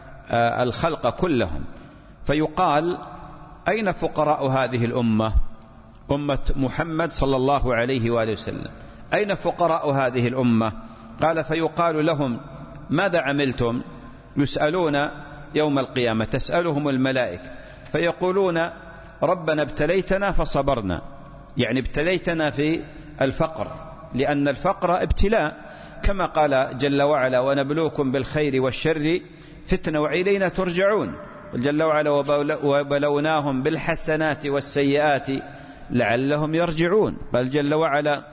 الخلق كلهم، فيقال أين فقراء هذه الأمة؟ أمة محمد صلى الله عليه وآله وسلم، أين فقراء هذه الأمة؟ قال فيقال لهم ماذا عملتم؟ يسألون يوم القيامة، تسألهم الملائكة فيقولون ربنا ابتليتنا فصبرنا، يعني ابتليتنا في الفقر، لأن الفقر ابتلاء كما قال جل وعلا ونبلوكم بالخير والشر فتنة وإلينا ترجعون. جل وعلا وبلوناهم بالحسنات والسيئات لعلهم يرجعون. قال جل وعلا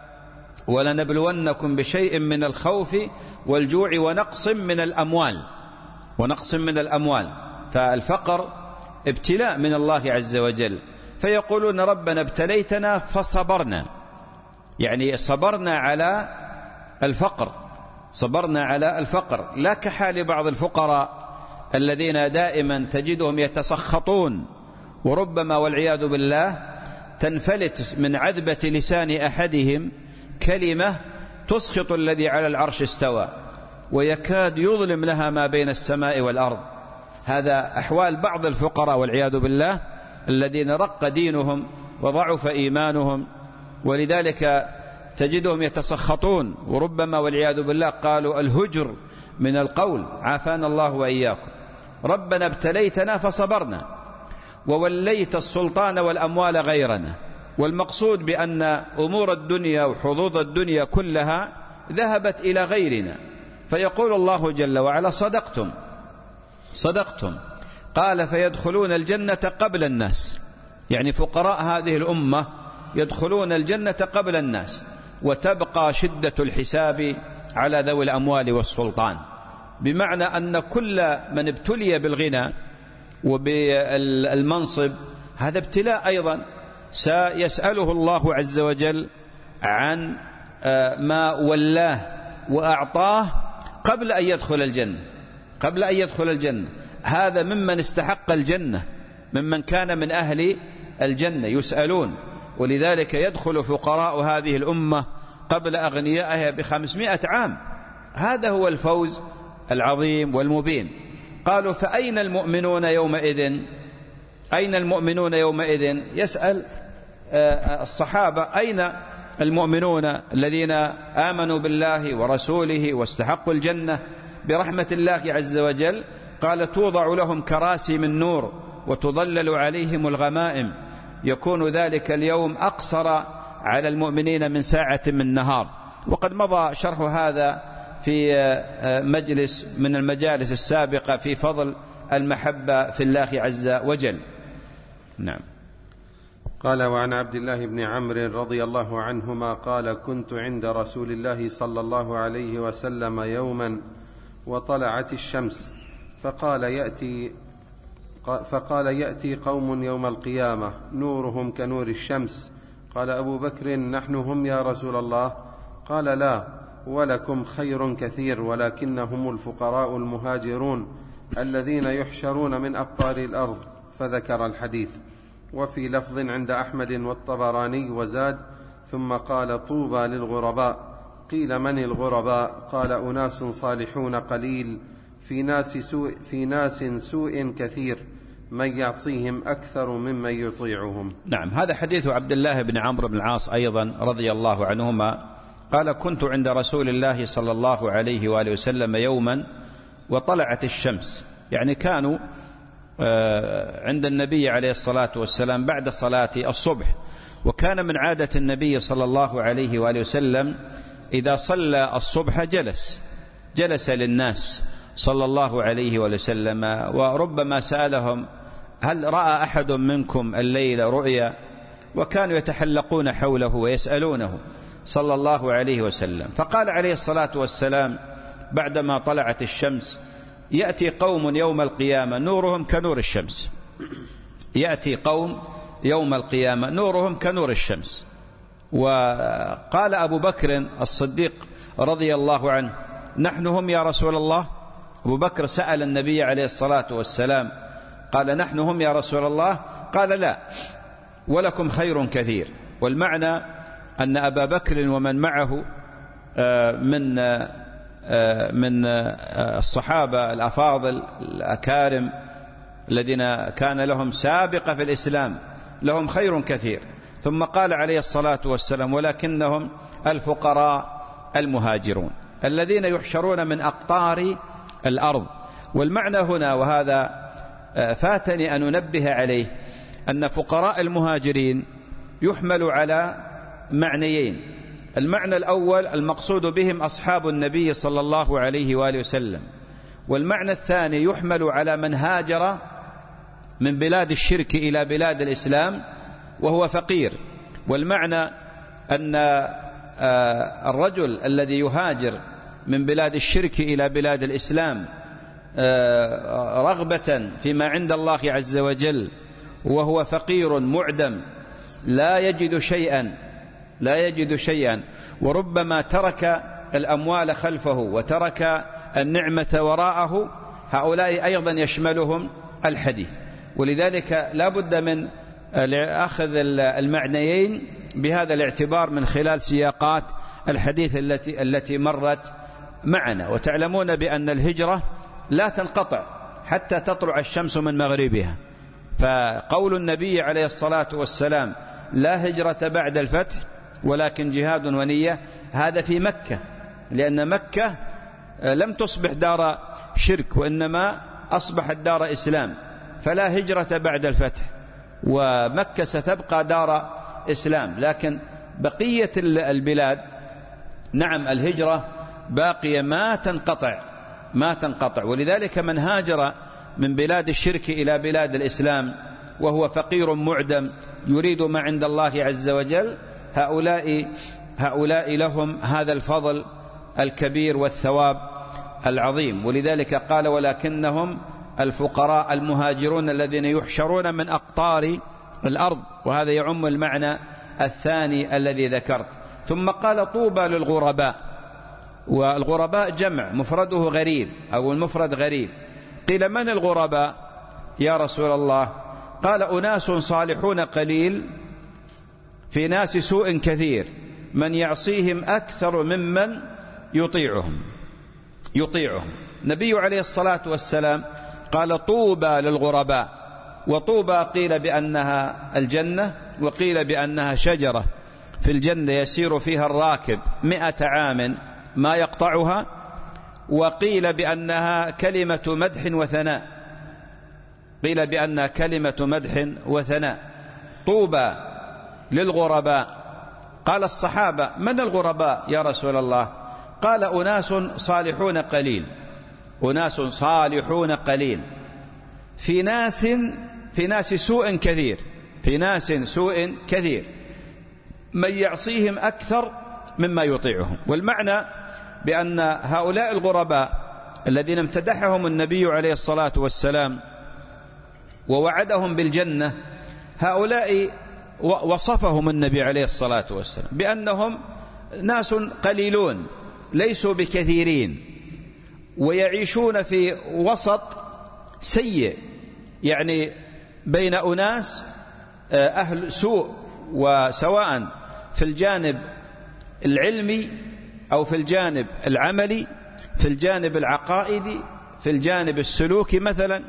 ولنبلونكم بشيء من الخوف والجوع ونقص من الأموال ونقص من الأموال. فالفقر ابتلاء من الله عز وجل. فيقولون ربنا ابتليتنا فصبرنا، يعني صبرنا على الفقر صبرنا على الفقر لا كحال بعض الفقراء الذين دائما تجدهم يتسخطون، وربما والعياذ بالله تنفلت من عذبة لسان أحدهم كلمة تسخط الذي على العرش استوى ويكاد يظلم لها ما بين السماء والأرض. هذا أحوال بعض الفقراء والعياذ بالله الذين رق دينهم وضعف إيمانهم، ولذلك تجدهم يتسخطون، وربما والعياذ بالله قالوا الهجر من القول، عافانا الله وإياكم. ربنا ابتليتنا فصبرنا ووليت السلطان والأموال غيرنا. والمقصود بأن أمور الدنيا وحظوظ الدنيا كلها ذهبت إلى غيرنا، فيقول الله جل وعلا صدقتم صدقتم. قال فيدخلون الجنة قبل الناس، يعني فقراء هذه الأمة يدخلون الجنة قبل الناس، وتبقى شدة الحساب على ذوي الأموال والسلطان، بمعنى أن كل من ابتلي بالغنى وبالمنصب هذا ابتلاء أيضا، سيسأله الله عز وجل عن ما ولاه وأعطاه قبل أن يدخل الجنة، قبل أن يدخل الجنة. هذا ممن استحق الجنة، ممن كان من أهل الجنة يسألون. ولذلك يدخل فقراء هذه الأمة قبل أغنيائها بخمسمائة عام. هذا هو الفوز العظيم والمبين. قالوا فأين المؤمنون يومئذ؟ أين المؤمنون يومئذ؟ يسأل الصحابة أين المؤمنون الذين آمنوا بالله ورسوله واستحقوا الجنة برحمة الله عز وجل؟ قال توضع لهم كراسي من نور وتظلل عليهم الغمائم، يكون ذلك اليوم أقصر على المؤمنين من ساعة من نهار. وقد مضى شرح هذا في مجلس من المجالس السابقة في فضل المحبة في الله عز وجل. نعم. قال وعن عبد الله بن عمرو رضي الله عنهما قال كنت عند رسول الله صلى الله عليه وسلم يوما وطلعت الشمس فقال يأتي فقال يأتي قوم يوم القيامة نورهم كنور الشمس. قال أبو بكر نحن هم يا رسول الله؟ قال لا، ولكم خير كثير، ولكنهم الفقراء المهاجرون الذين يحشرون من أقطار الأرض. فذكر الحديث. وفي لفظ عند أحمد والطبراني وزاد ثم قال طوبى للغرباء. قيل من الغرباء؟ قال أناس صالحون قليل في ناس سوء, في ناس سوء كثير من يعصيهم أكثر ممن يطيعهم. نعم. هذا حديث عبد الله بن عمرو بن العاص أيضا رضي الله عنهما قال كنت عند رسول الله صلى الله عليه وآله وسلم يوما وطلعت الشمس، يعني كانوا عند النبي عليه الصلاة والسلام بعد صلاة الصبح. وكان من عادة النبي صلى الله عليه وآله وسلم إذا صلى الصبح جلس جلس للناس صلى الله عليه وآله وسلم، وربما سألهم هل رأى أحد منكم الليل رؤيا؟ وكانوا يتحلقون حوله ويسألونه صلى الله عليه وسلم. فقال عليه الصلاة والسلام بعدما طلعت الشمس يأتي قوم يوم القيامة نورهم كنور الشمس. يأتي قوم يوم القيامة نورهم كنور الشمس. وقال أبو بكر الصديق رضي الله عنه نحن هم يا رسول الله؟ أبو بكر سأل النبي عليه الصلاة والسلام قال نحن هم يا رسول الله؟ قال لا، ولكم خير كثير. والمعنى أن أبا بكر ومن معه من من الصحابة الأفاضل الأكارم الذين كان لهم سابقة في الإسلام لهم خير كثير. ثم قال عليه الصلاة والسلام ولكنهم الفقراء المهاجرون الذين يحشرون من أقطار الأرض. والمعنى هنا وهذا فاتني أن أنبه عليه أن فقراء المهاجرين يحمل على معنيين. المعنى الأول المقصود بهم أصحاب النبي صلى الله عليه وآله وسلم، والمعنى الثاني يحمل على من هاجر من بلاد الشرك إلى بلاد الإسلام وهو فقير. والمعنى أن الرجل الذي يهاجر من بلاد الشرك إلى بلاد الإسلام رغبة فيما عند الله عز وجل وهو فقير معدم لا يجد شيئا لا يجد شيئا وربما ترك الأموال خلفه وترك النعمة وراءه، هؤلاء أيضا يشملهم الحديث. ولذلك لا بد من أخذ المعنيين بهذا الاعتبار من خلال سياقات الحديث التي التي مرت معنا. وتعلمون بأن الهجرة لا تنقطع حتى تطلع الشمس من مغربها. فقول النبي عليه الصلاة والسلام لا هجرة بعد الفتح ولكن جهاد ونية، هذا في مكة، لأن مكة لم تصبح دار شرك وإنما أصبحت دار إسلام، فلا هجرة بعد الفتح، ومكة ستبقى دار إسلام. لكن بقية البلاد نعم الهجرة باقية ما تنقطع ما تنقطع. ولذلك من هاجر من بلاد الشرك إلى بلاد الإسلام وهو فقير معدم يريد ما عند الله عز وجل، هؤلاء هؤلاء لهم هذا الفضل الكبير والثواب العظيم. ولذلك قال ولكنهم الفقراء المهاجرون الذين يحشرون من أقطار الأرض، وهذا يعم المعنى الثاني الذي ذكرت. ثم قال طوبى للغرباء، والغرباء جمع مفرده غريب أو المفرد غريب. قيل من الغرباء يا رسول الله؟ قال أناس صالحون قليل في ناس سوء كثير، من يعصيهم أكثر ممن يطيعهم يطيعهم النبي عليه الصلاة والسلام قال طوبى للغرباء، وطوبى قيل بأنها الجنة، وقيل بأنها شجرة في الجنة يسير فيها الراكب مئة عام ما يقطعها، وقيل بأنها كلمة مدح وثناء قيل بأنها كلمة مدح وثناء. طوبى للغرباء. قال الصحابة من الغرباء يا رسول الله؟ قال أناس صالحون قليل، أناس صالحون قليل في ناس في ناس سوء كثير في ناس سوء كثير من يعصيهم أكثر مما يطيعهم. والمعنى بأن هؤلاء الغرباء الذين امتدحهم النبي عليه الصلاة والسلام ووعدهم بالجنة، هؤلاء وصفهم النبي عليه الصلاة والسلام بأنهم ناس قليلون ليسوا بكثيرين، ويعيشون في وسط سيء، يعني بين أناس أهل سوء، وسواء في الجانب العلمي أو في الجانب العملي، في الجانب العقائدي، في الجانب السلوكي مثلا.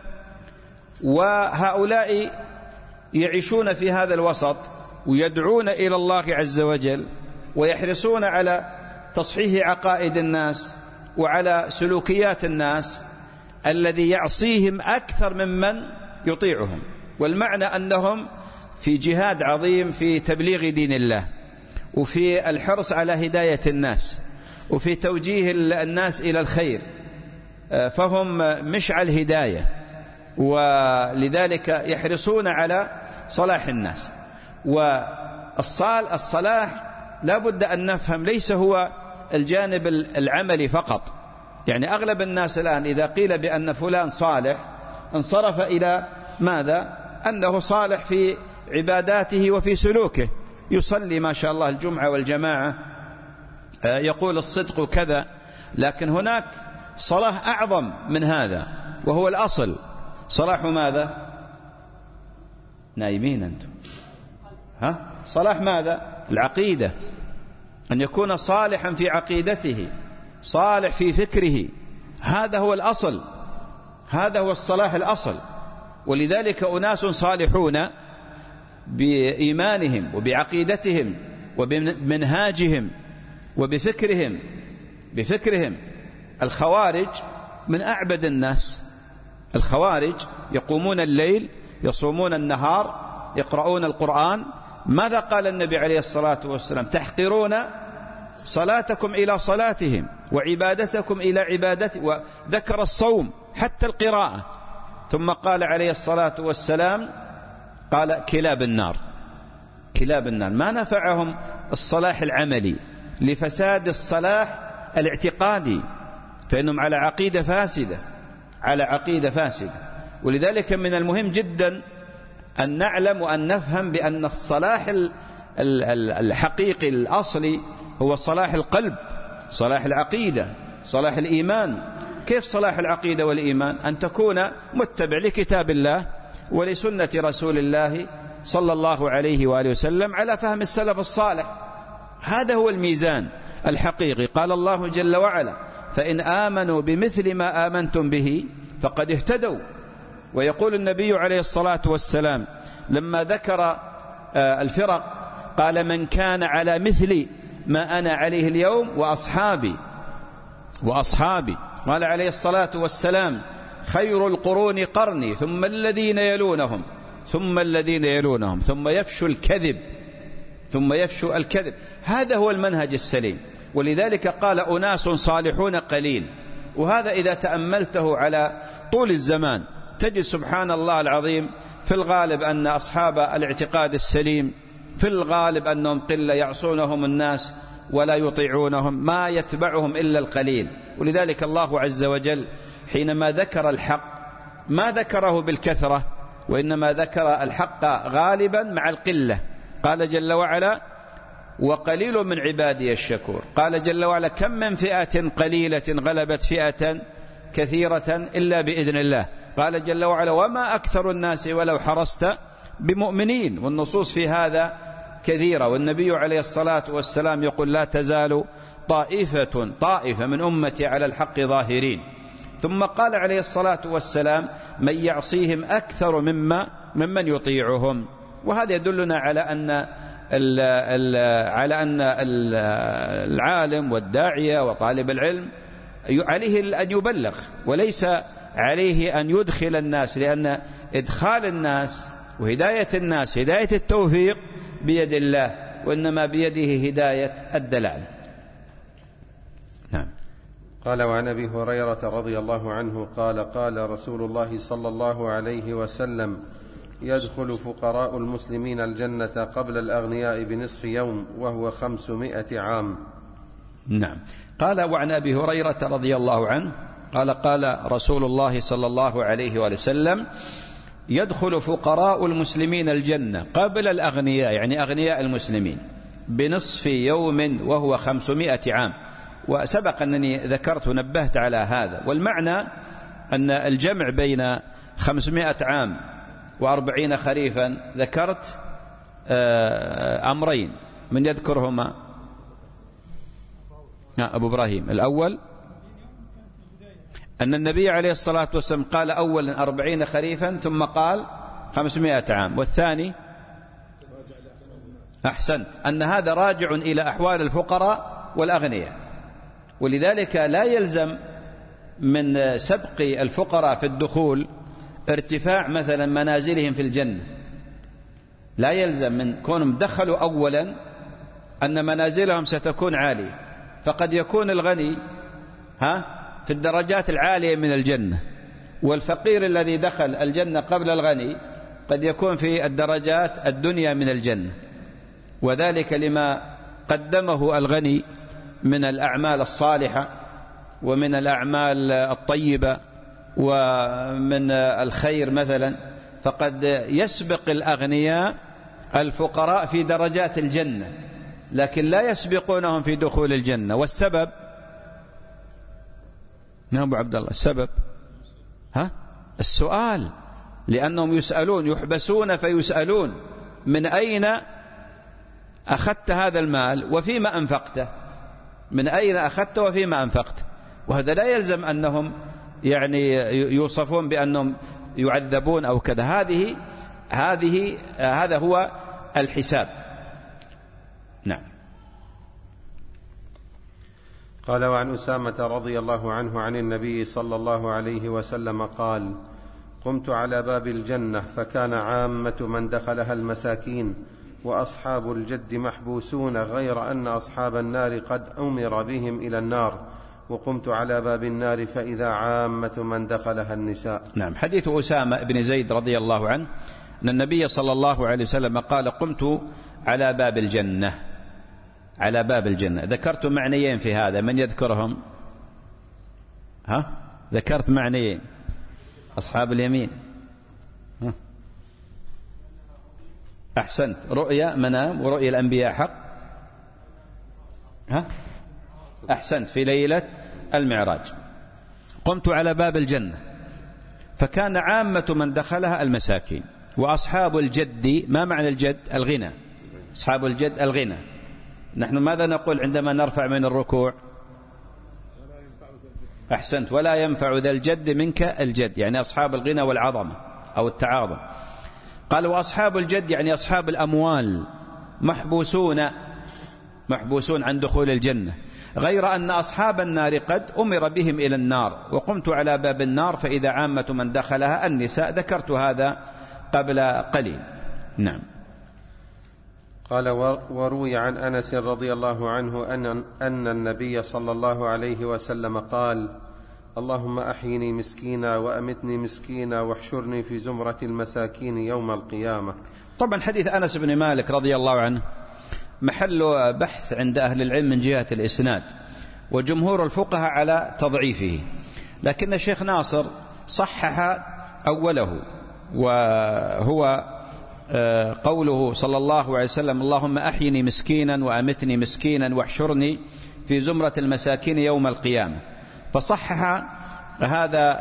وهؤلاء يعيشون في هذا الوسط ويدعون إلى الله عز وجل، ويحرصون على تصحيح عقائد الناس وعلى سلوكيات الناس، الذي يعصيهم أكثر ممن يطيعهم. والمعنى أنهم في جهاد عظيم في تبليغ دين الله، وفي الحرص على هداية الناس، وفي توجيه الناس إلى الخير، فهم مشعل هداية، ولذلك يحرصون على صلاح الناس. والصلاح لا بد أن نفهم ليس هو الجانب العملي فقط. يعني أغلب الناس الآن إذا قيل بأن فلان صالح انصرف إلى ماذا؟ أنه صالح في عباداته وفي سلوكه، يصلي ما شاء الله الجمعة والجماعة، يقول الصدق كذا. لكن هناك صلاح أعظم من هذا، وهو الأصل. صلاح ماذا؟ نايمين أنتم؟ ها؟ صلاح ماذا؟ العقيدة، أن يكون صالحا في عقيدته، صالح في فكره، هذا هو الأصل، هذا هو الصلاح الأصل. ولذلك أناس صالحون بإيمانهم وبعقيدتهم وبمنهاجهم وبفكرهم بفكرهم الخوارج من أعبد الناس. الخوارج يقومون الليل، يصومون النهار، يقرؤون القرآن. ماذا قال النبي عليه الصلاة والسلام؟ تحقرون صلاتكم إلى صلاتهم وعبادتكم إلى عبادتهم. وذكر الصوم حتى القراءة، ثم قال عليه الصلاة والسلام قال كلاب النار، كلاب النار. ما نفعهم الصلاح العملي لفساد الصلاح الاعتقادي، فإنهم على عقيدة فاسدة على عقيدة فاسدة. ولذلك من المهم جدا أن نعلم وأن نفهم بأن الصلاح الحقيقي الأصلي هو صلاح القلب، صلاح العقيدة، صلاح الإيمان. كيف صلاح العقيدة والإيمان؟ أن تكون متبع لكتاب الله ولسنة رسول الله صلى الله عليه وآله وسلم على فهم السلف الصالح. هذا هو الميزان الحقيقي. قال الله جل وعلا: فإن آمنوا بمثل ما آمنتم به فقد اهتدوا. ويقول النبي عليه الصلاة والسلام لما ذكر الفرق قال: من كان على مثل ما أنا عليه اليوم وأصحابي وأصحابي. قال عليه الصلاة والسلام: خير القرون قرني ثم الذين يلونهم ثم الذين يلونهم ثم يفشو الكذب ثم يفشو الكذب. هذا هو المنهج السليم. ولذلك قال: أناس صالحون قليل. وهذا إذا تأملته على طول الزمان تجد سبحان الله العظيم في الغالب أن أصحاب الاعتقاد السليم في الغالب أنهم قلة، يعصونهم الناس ولا يطيعونهم، ما يتبعهم إلا القليل. ولذلك الله عز وجل حينما ذكر الحق ما ذكره بالكثرة، وإنما ذكر الحق غالبا مع القلة. قال جل وعلا: وقليل من عبادي الشكور. قال جل وعلا: كم من فئة قليلة غلبت فئة كثيرة إلا بإذن الله. قال جل وعلا: وما أكثر الناس ولو حرصت بمؤمنين. والنصوص في هذا كثيرة، والنبي عليه الصلاة والسلام يقول: لا تزال طائفة طائفة من أمتي على الحق ظاهرين. ثم قال عليه الصلاة والسلام: من يعصيهم أكثر مما ممن يطيعهم. وهذا يدلنا على أن ال ال على أن العالم والداعية وطالب العلم عليه أن يبلغ، وليس عليه أن يدخل الناس، لأن إدخال الناس وهداية الناس هداية التوفيق بيد الله، وإنما بيده هداية الدلالة. نعم. قال: وعن أبي هريرة رضي الله عنه قال: قال رسول الله صلى الله عليه وسلم: يدخل فقراء المسلمين الجنة قبل الأغنياء بنصف يوم وهو خمسمائة عام. نعم. قال: وعن أبي هريرة رضي الله عنه قال: قال رسول الله صلى الله عليه وسلم: يدخل فقراء المسلمين الجنة قبل الأغنياء، يعني أغنياء المسلمين، بنصف يوم وهو خمسمائة عام. وسبق أنني ذكرت ونبهت على هذا، والمعنى أن الجمع بين خمسمائة عام وأربعين خريفا ذكرت أمرين، من يذكرهما؟ أبو إبراهيم. الأول أن النبي عليه الصلاة والسلام قال أولا أربعين خريفا ثم قال خمسمائة عام. والثاني أحسنت، أن هذا راجع إلى أحوال الفقراء والأغنياء، ولذلك لا يلزم من سبق الفقراء في الدخول ارتفاع مثلا منازلهم في الجنة، لا يلزم من كونهم دخلوا أولا أن منازلهم ستكون عالية، فقد يكون الغني ها في الدرجات العالية من الجنة، والفقير الذي دخل الجنة قبل الغني قد يكون في الدرجات الدنيا من الجنة، وذلك لما قدمه الغني من الأعمال الصالحة ومن الأعمال الطيبة ومن الخير مثلا، فقد يسبق الأغنياء الفقراء في درجات الجنة، لكن لا يسبقونهم في دخول الجنة. والسبب نعم أبو عبد الله، السبب ها السؤال، لأنهم يسألون، يحبسون فيسألون: من أين أخذت هذا المال وفيما أنفقته؟ من أين أخذته وفيما أنفقته؟ وهذا لا يلزم أنهم يعني يوصفون بأنهم يعذبون أو كذا، هذه هذه هذا هو الحساب. نعم. قال: وعن أسامة رضي الله عنه عن النبي صلى الله عليه وسلم قال: قمت على باب الجنة فكان عامة من دخلها المساكين وأصحاب الجد محبوسون، غير أن أصحاب النار قد أمر بهم إلى النار، وقمت على باب النار فإذا عامة من دخلها النساء. نعم. حديث أسامة بن زيد رضي الله عنه أن النبي صلى الله عليه وسلم قال: قمت على باب الجنة، على باب الجنة. ذكرت معنيين في هذا، من يذكرهم؟ ها ذكرت معنيين، أصحاب اليمين. ها؟ أحسنت، رؤيا منام ورؤيا الأنبياء حق. ها أحسنت، في ليلة المعراج. قمت على باب الجنة فكان عامة من دخلها المساكين، وأصحاب الجد، ما معنى الجد؟ الغنى. أصحاب الجد الغنى. نحن ماذا نقول عندما نرفع من الركوع؟ أحسنت، ولا ينفع ذا الجد منك الجد، يعني أصحاب الغنى والعظمة أو التعاظم. قال: وأصحاب الجد يعني أصحاب الأموال محبوسون محبوسون عن دخول الجنة، غير أن أصحاب النار قد أمر بهم إلى النار، وقمت على باب النار فإذا عامة من دخلها النساء. ذكرت هذا قبل قليل. نعم. قال: وروي عن أنس رضي الله عنه أن, أن النبي صلى الله عليه وسلم قال: اللهم أحيني مسكينا وأمتني مسكينا واحشرني في زمرة المساكين يوم القيامة. طبعا حديث أنس بن مالك رضي الله عنه محل بحث عند أهل العلم من جهة الإسناد، وجمهور الفقهاء على تضعيفه، لكن الشيخ ناصر صحح أوله، وهو قوله صلى الله عليه وسلم اللهم أحيني مسكينا وأمتني مسكينا واحشرني في زمرة المساكين يوم القيامة، فصحح هذا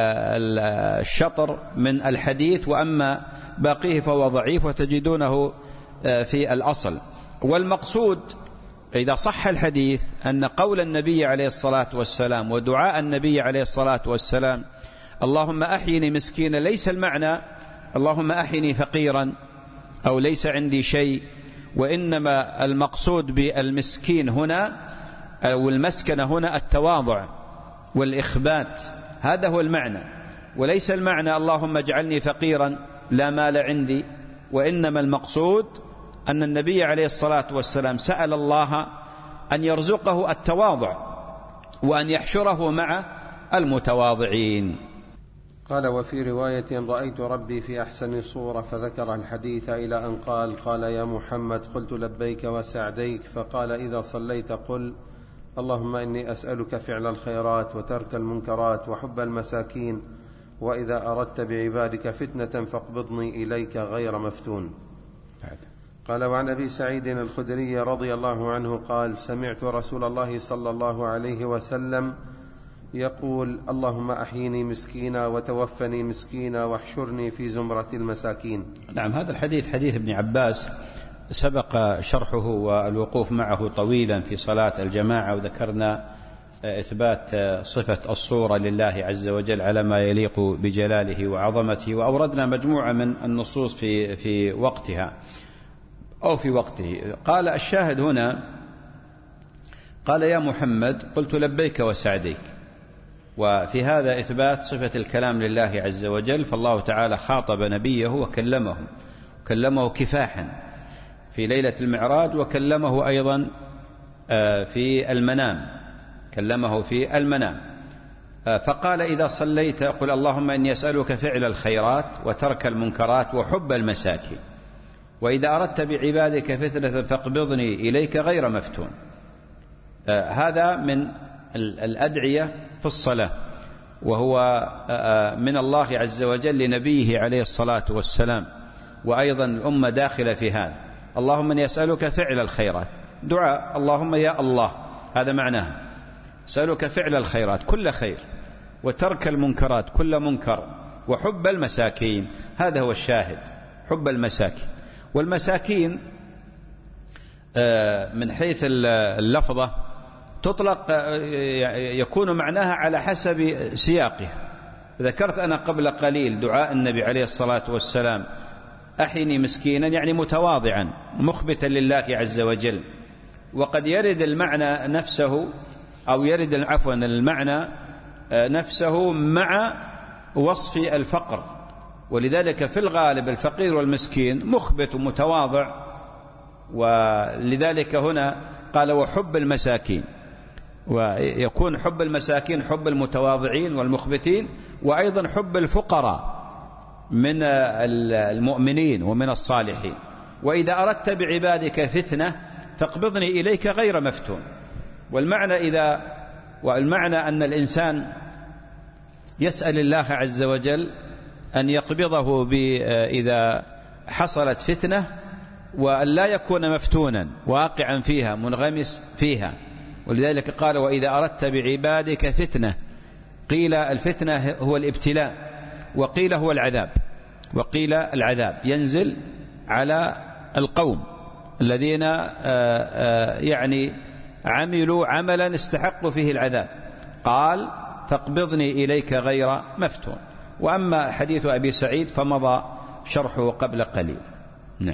الشطر من الحديث، وأما باقيه فهو ضعيف وتجدونه في الأصل. والمقصود إذا صح الحديث أن قول النبي عليه الصلاة والسلام ودعاء النبي عليه الصلاة والسلام اللهم أحيني مسكينا ليس المعنى اللهم أحيني فقيرا أو ليس عندي شيء، وإنما المقصود بالمسكين هنا أو المسكنة هنا التواضع والإخبات، هذا هو المعنى، وليس المعنى اللهم اجعلني فقيرا لا مال عندي، وإنما المقصود أن النبي عليه الصلاة والسلام سأل الله أن يرزقه التواضع وأن يحشره مع المتواضعين. قال وفي رواية رأيت ربي في أحسن صورة، فذكر الحديث إلى أن قال قال يا محمد قلت لبيك وسعديك، فقال إذا صليت قل اللهم إني أسألك فعل الخيرات وترك المنكرات وحب المساكين، وإذا أردت بعبادك فتنة فاقبضني إليك غير مفتون. قال وعن أبي سعيد الخدري رضي الله عنه قال سمعت رسول الله صلى الله عليه وسلم يقول اللهم أحيني مسكينا وتوفني مسكينا واحشرني في زمرة المساكين. نعم، هذا الحديث حديث ابن عباس سبق شرحه والوقوف معه طويلا في صلاة الجماعة، وذكرنا إثبات صفة الصورة لله عز وجل على ما يليق بجلاله وعظمته، وأوردنا مجموعة من النصوص في في وقتها أو في وقته. قال الشاهد هنا قال يا محمد قلت لبيك وسعديك، وفي هذا إثبات صفة الكلام لله عز وجل، فالله تعالى خاطب نبيه وكلمه كلمه كفاحا في ليلة المعراج، وكلمه أيضا في المنام كلمه في المنام فقال إذا صليت قل اللهم إني أسألك فعل الخيرات وترك المنكرات وحب المساكين، وإذا أردت بعبادك فتنة فاقبضني إليك غير مفتون. هذا من الأدعية في الصلاة، وهو من الله عز وجل لنبيه عليه الصلاة والسلام، وأيضا الأمة داخلة في هذا. اللهم إني أسألك فعل الخيرات، دعاء اللهم يا الله، هذا معناه أسألك فعل الخيرات كل خير، وترك المنكرات كل منكر، وحب المساكين، هذا هو الشاهد، حب المساكين. والمساكين من حيث اللفظة تطلق يكون معناها على حسب سياقها. ذكرت أنا قبل قليل دعاء النبي عليه الصلاة والسلام أحيني مسكينا، يعني متواضعا مخبتا لله عز وجل، وقد يرد المعنى نفسه أو يرد عفوا المعنى نفسه مع وصف الفقر، ولذلك في الغالب الفقير والمسكين مخبت ومتواضع، ولذلك هنا قال وحب المساكين، ويكون حب المساكين حب المتواضعين والمخبتين، وأيضا حب الفقراء من المؤمنين ومن الصالحين. وإذا أردت بعبادك فتنة فاقبضني إليك غير مفتون. والمعنى إذا والمعنى أن الإنسان يسأل الله عز وجل أن يقبضه إذا حصلت فتنة، وأن لا يكون مفتونا واقعا فيها منغمس فيها. ولذلك قال وإذا أردت بعبادك فتنة، قيل الفتنة هو الابتلاء، وقيل هو العذاب، وقيل العذاب ينزل على القوم الذين يعني عملوا عملا استحقوا فيه العذاب، قال فاقبضني إليك غير مفتون. وأما حديث أبي سعيد فمضى شرحه قبل قليل. نعم.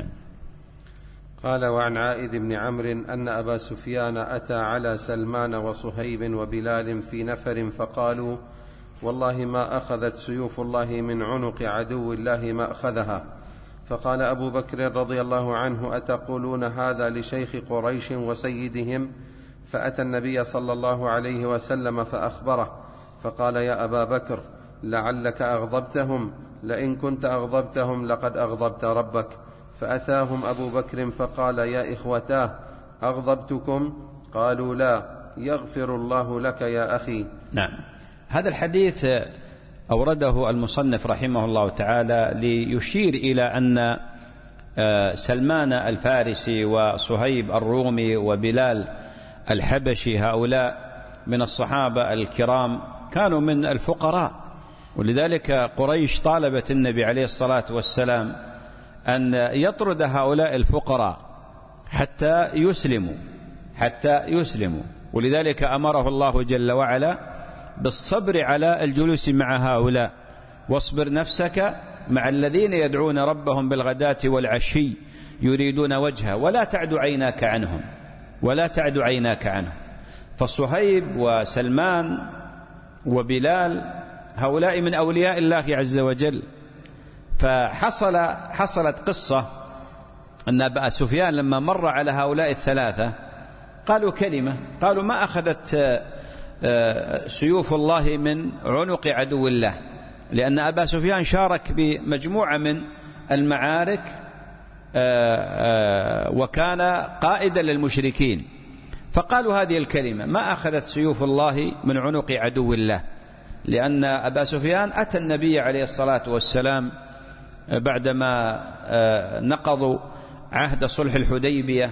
قال وعن عائذ بن عمرو أن أبا سفيان أتى على سلمان وصهيب وبلال في نفر فقالوا والله ما أخذت سيوف الله من عنق عدو الله ما أخذها. فقال أبو بكر رضي الله عنه أتقولون هذا لشيخ قريش وسيدهم؟ فأتى النبي صلى الله عليه وسلم فأخبره، فقال يا أبا بكر لعلك أغضبتهم، لئن كنت أغضبتهم لقد أغضبت ربك. فأتاهم أبو بكر فقال يا إخوتاه أغضبتكم؟ قالوا لا، يغفر الله لك يا أخي. نعم، هذا الحديث أورده المصنف رحمه الله تعالى ليشير إلى أن سلمان الفارسي وصهيب الرومي وبلال الحبشي، هؤلاء من الصحابة الكرام كانوا من الفقراء، ولذلك قريش طالبت النبي عليه الصلاة والسلام أن يطرد هؤلاء الفقراء حتى يسلموا حتى يسلموا ولذلك أمره الله جل وعلا بالصبر على الجلوس مع هؤلاء، واصبر نفسك مع الذين يدعون ربهم بالغداة والعشي يريدون وجهه ولا تعد عيناك عنهم ولا تعد عيناك عنهم. فصهيب وسلمان وبلال هؤلاء من أولياء الله عز وجل. فحصل حصلت قصة أن أبا سفيان لما مر على هؤلاء الثلاثة قالوا كلمة، قالوا ما أخذت سيوف الله من عنق عدو الله، لأن أبا سفيان شارك بمجموعة من المعارك وكان قائدا للمشركين، فقالوا هذه الكلمة ما أخذت سيوف الله من عنق عدو الله، لأن أبا سفيان أتى النبي عليه الصلاة والسلام بعدما نقضوا عهد صلح الحديبية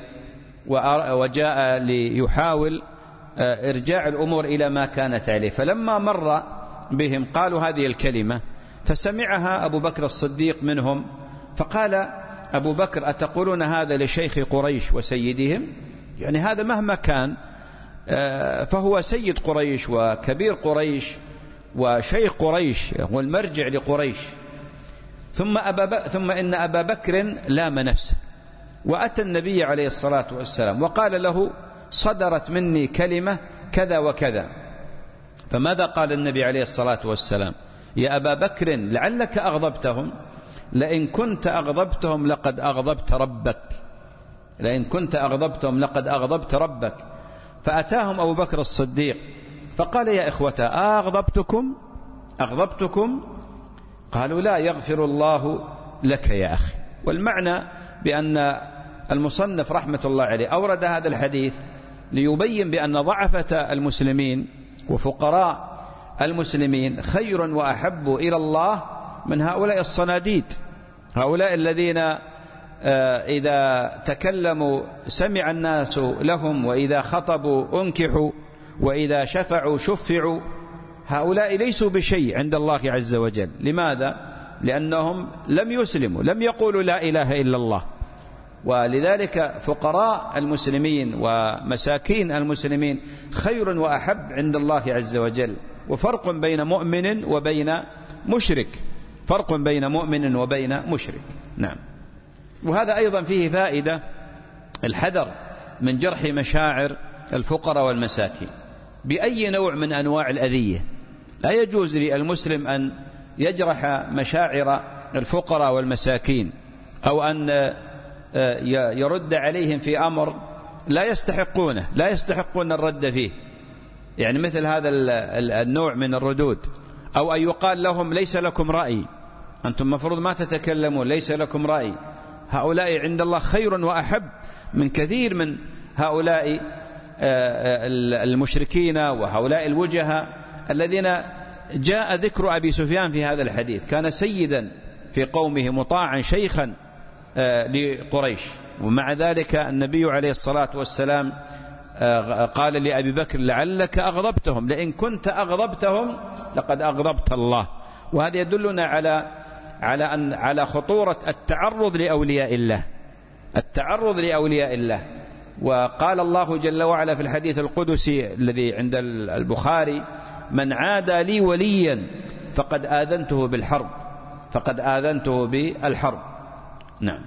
وجاء ليحاول إرجاع الأمور إلى ما كانت عليه، فلما مر بهم قالوا هذه الكلمة، فسمعها أبو بكر الصديق منهم، فقال أبو بكر أتقولون هذا لشيخ قريش وسيدهم؟ يعني هذا مهما كان فهو سيد قريش وكبير قريش وشيخ قريش والمرجع لقريش. ثم, أبا ثم إن أبا بكر لام نفسه وأتى النبي عليه الصلاة والسلام وقال له صدرت مني كلمة كذا وكذا. فماذا قال النبي عليه الصلاة والسلام؟ يا أبا بكر لعلك أغضبتهم، لئن كنت أغضبتهم لقد أغضبت ربك، لئن كنت أغضبتهم لقد أغضبت ربك. فأتاهم أبو بكر الصديق فقال يا إخوة أغضبتكم أغضبتكم قالوا لا يغفر الله لك يا أخي. والمعنى بأن المصنف رحمة الله عليه أورد هذا الحديث ليبين بأن ضعفة المسلمين وفقراء المسلمين خير وأحب إلى الله من هؤلاء الصناديد، هؤلاء الذين إذا تكلموا سمع الناس لهم، وإذا خطبوا أنكحوا، وإذا شفعوا شفعوا. هؤلاء ليسوا بشيء عند الله عز وجل. لماذا؟ لأنهم لم يسلموا، لم يقولوا لا إله إلا الله. ولذلك فقراء المسلمين ومساكين المسلمين خير وأحب عند الله عز وجل. وفرق بين مؤمن وبين مشرك، فرق بين مؤمن وبين مشرك. نعم. وهذا أيضا فيه فائدة الحذر من جرح مشاعر الفقراء والمساكين بأي نوع من أنواع الأذية. لا يجوز للمسلم أن يجرح مشاعر الفقراء والمساكين أو أن يرد عليهم في أمر لا يستحقونه، لا يستحقون الرد فيه، يعني مثل هذا النوع من الردود، أو أن يقال لهم ليس لكم رأي، أنتم مفروض ما تتكلمون، ليس لكم رأي. هؤلاء عند الله خير وأحب من كثير من هؤلاء المشركين وهؤلاء الوجهاء الذين جاء ذكر أبي سفيان في هذا الحديث. كان سيدا في قومه مطاعا شيخا لقريش، ومع ذلك النبي عليه الصلاة والسلام قال لأبي بكر لعلك أغضبتهم، لئن كنت أغضبتهم لقد أغضبت الله. وهذا يدلنا على على أن على خطورة التعرض لأولياء الله، التعرض لأولياء الله. وقال الله جل وعلا في الحديث القدسي الذي عند البخاري من عادى لي وليا فقد آذنته بالحرب، فقد آذنته بالحرب. نعم.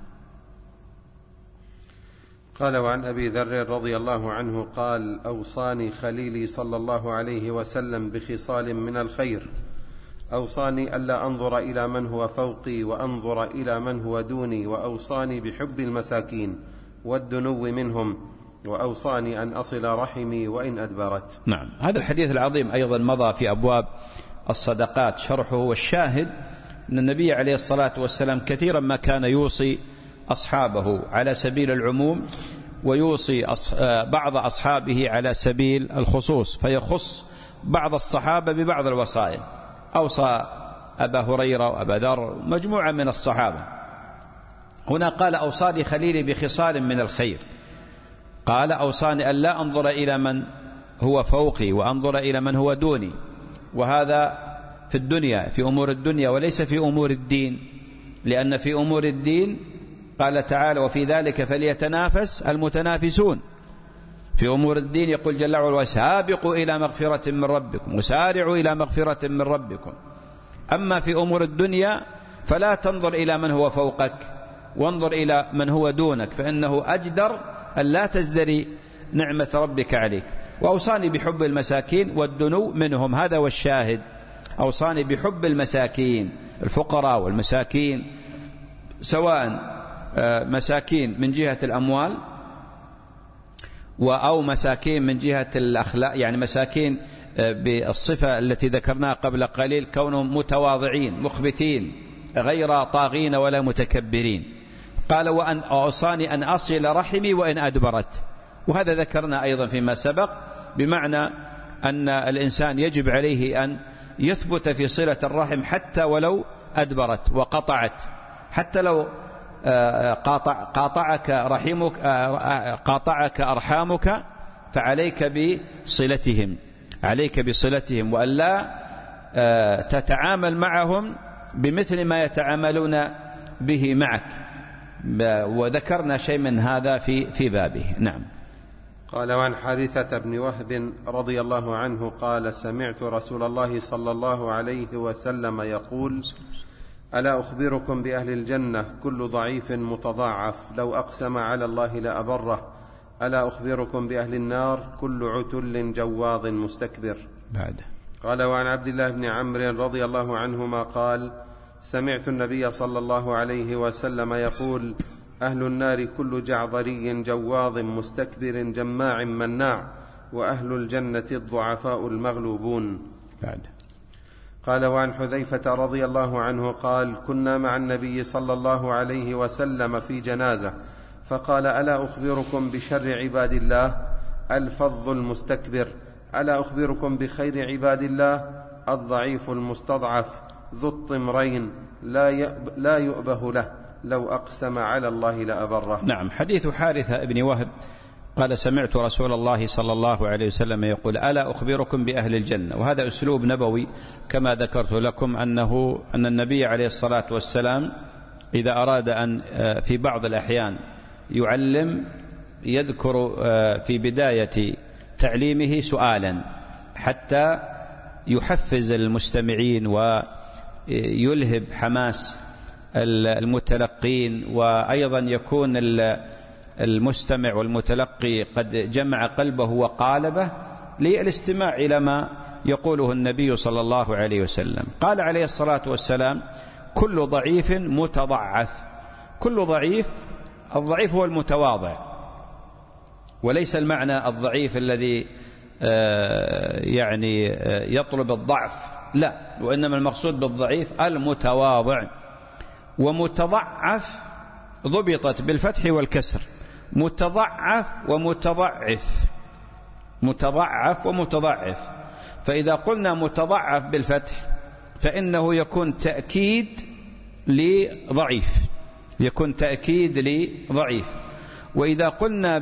قال وعن أبي ذر رضي الله عنه قال أوصاني خليلي صلى الله عليه وسلم بخصال من الخير، أوصاني ألا أنظر إلى من هو فوقي وأنظر إلى من هو دوني، وأوصاني بحب المساكين والدنو منهم، وأوصاني أن أصل رحمي وإن أدبرت. نعم. هذا الحديث العظيم أيضا مضى في أبواب الصدقات شرحه، والشاهد أن النبي عليه الصلاة والسلام كثيرا ما كان يوصي أصحابه على سبيل العموم، ويوصي بعض أصحابه على سبيل الخصوص، فيخص بعض الصحابة ببعض الوصايا. أوصى أبا هريرة وأبا ذر مجموعة من الصحابة، هنا قال أوصاني خليلي بخصال من الخير، قال أوصاني أن لا أنظر إلى من هو فوقي وأنظر إلى من هو دوني، وهذا في الدنيا في أمور الدنيا وليس في أمور الدين، لأن في أمور الدين قال تعالى وفي ذلك فليتنافس المتنافسون. في أمور الدين يقول جل وعلا وسابقوا إلى مغفرة من ربكم وسارعوا إلى مغفرة من ربكم. أما في أمور الدنيا فلا تنظر إلى من هو فوقك وانظر إلى من هو دونك، فإنه أجدر أن لا تزدري نعمة ربك عليك. وأوصاني بحب المساكين والدنو منهم، هذا والشاهد، أوصاني بحب المساكين الفقراء والمساكين، سواء مساكين من جهة الأموال أو مساكين من جهة الأخلاق، يعني مساكين بالصفة التي ذكرناها قبل قليل، كونهم متواضعين مخبتين غير طاغين ولا متكبرين. قال وأن أوصاني أن أصل رحمي وإن أدبرت، وهذا ذكرنا أيضا فيما سبق، بمعنى أن الإنسان يجب عليه أن يثبت في صلة الرحم حتى ولو أدبرت وقطعت، حتى لو قاطع قاطعك رحمك قاطعك أرحامك فعليك بصلتهم، عليك بصلتهم، وألا تتعامل معهم بمثل ما يتعاملون به معك، وذكرنا شيء من هذا في في بابه. نعم. قال وعن حارثة بن وهب رضي الله عنه قال سمعت رسول الله صلى الله عليه وسلم يقول ألا أخبركم بأهل الجنة كل ضعيف متضاعف لو أقسم على الله لأبره، ألا أخبركم بأهل النار كل عتل جواظ مستكبر. بعد. قال وعن عبد الله بن عمرو رضي الله عنهما قال سمعت النبي صلى الله عليه وسلم يقول أهل النار كل جعظري جواظ مستكبر جماع مناع، وأهل الجنة الضعفاء المغلوبون. بعد. قال وعن حذيفة رضي الله عنه قال كنا مع النبي صلى الله عليه وسلم في جنازة فقال ألا أخبركم بشر عباد الله الفظ المستكبر، ألا أخبركم بخير عباد الله الضعيف المستضعف ذو الطمرين لا يؤبه له لو أقسم على الله لأبره. نعم. حديث حارثة بن وهب قال سمعت رسول الله صلى الله عليه وسلم يقول ألا أخبركم بأهل الجنة، وهذا أسلوب نبوي كما ذكرت لكم، أنه أن النبي عليه الصلاة والسلام إذا أراد أن في بعض الأحيان يعلم يذكر في بداية تعليمه سؤالا حتى يحفز المستمعين ويلهب حماس المتلقين، وأيضا يكون المستمع والمتلقي قد جمع قلبه وقالبه للاستماع إلى ما يقوله النبي صلى الله عليه وسلم. قال عليه الصلاة والسلام كل ضعيف متضعف. كل ضعيف، الضعيف هو المتواضع، وليس المعنى الضعيف الذي يعني يطلب الضعف، لا، وإنما المقصود بالضعيف المتواضع. ومتضعف ضبطت بالفتح والكسر، متضعف ومتضعف، متضعف ومتضعف. فإذا قلنا متضعف بالفتح فإنه يكون تأكيد لضعيف، يكون تأكيد لضعيف. وإذا قلنا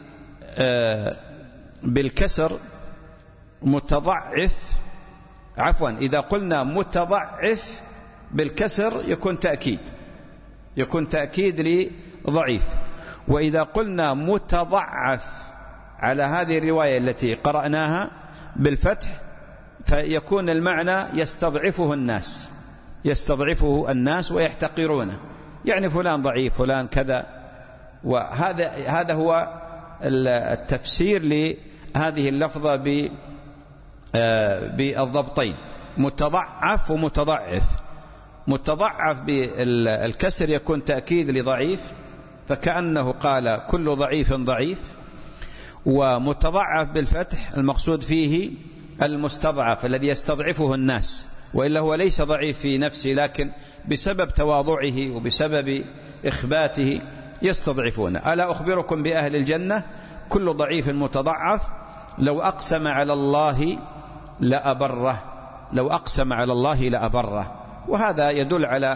بالكسر متضعف، عفوا إذا قلنا متضعف بالكسر يكون تأكيد، يكون تأكيد لضعيف. وإذا قلنا متضعف على هذه الرواية التي قرأناها بالفتح فيكون المعنى يستضعفه الناس، يستضعفه الناس ويحتقرونه، يعني فلان ضعيف فلان كذا. وهذا هذا هو التفسير لهذه اللفظة بالضبطين، متضعف ومتضعف. متضعف بالكسر يكون تأكيد لضعيف، فكأنه قال كل ضعيف ضعيف. ومتضعف بالفتح المقصود فيه المستضعف الذي يستضعفه الناس، وإلا هو ليس ضعيف في نفسه، لكن بسبب تواضعه وبسبب إخباته يستضعفونه. ألا أخبركم بأهل الجنة كل ضعيف متضعف لو أقسم على الله لأبره، لو أقسم على الله لأبره. وهذا يدل على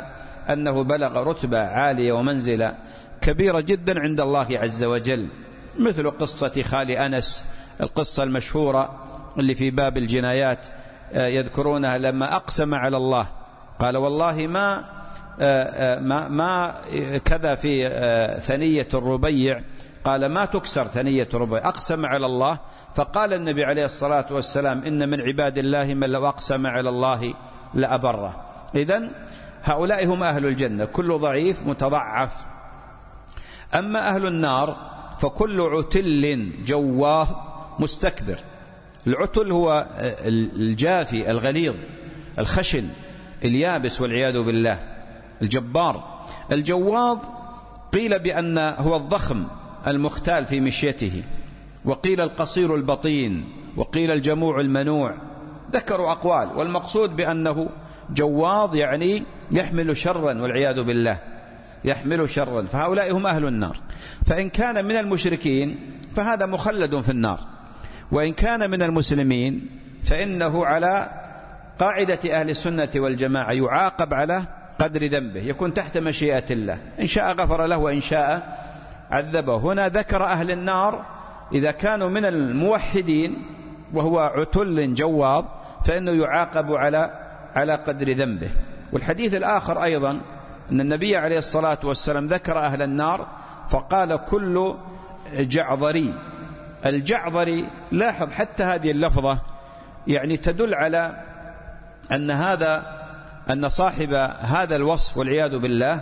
أنه بلغ رتبة عالية ومنزلة كبيرة جدا عند الله عز وجل، مثل قصة خال أنس، القصة المشهورة اللي في باب الجنايات يذكرونها، لما أقسم على الله قال والله ما ما, ما كذا في ثنية الربيع، قال ما تكسر ثنية الربيع، أقسم على الله، فقال النبي عليه الصلاة والسلام إن من عباد الله من لو أقسم على الله لأبره. إذن هؤلاء هم أهل الجنة، كل ضعيف متضعف. أما أهل النار فكل عتل جواظ مستكبر. العتل هو الجافي الغليظ الخشن اليابس والعياذ بالله، الجبار. الجواظ قيل بأن هو الضخم المختال في مشيته، وقيل القصير البطين، وقيل الجموع المنوع، ذكروا أقوال، والمقصود بأنه جواظ يعني يحمل شرا والعياذ بالله، يحمل شرا. فهؤلاء هم أهل النار. فإن كان من المشركين فهذا مخلد في النار، وإن كان من المسلمين فإنه على قاعدة أهل السنة والجماعة يعاقب على قدر ذنبه، يكون تحت مشيئة الله، إن شاء غفر له وإن شاء عذبه. هنا ذكر أهل النار إذا كانوا من الموحدين وهو عتل جواظ فإنه يعاقب على على قدر ذنبه. والحديث الآخر أيضا أن النبي عليه الصلاة والسلام ذكر أهل النار فقال كل جعظري. الجعظري، لاحظ حتى هذه اللفظة يعني تدل على أن هذا أن صاحب هذا الوصف والعياذ بالله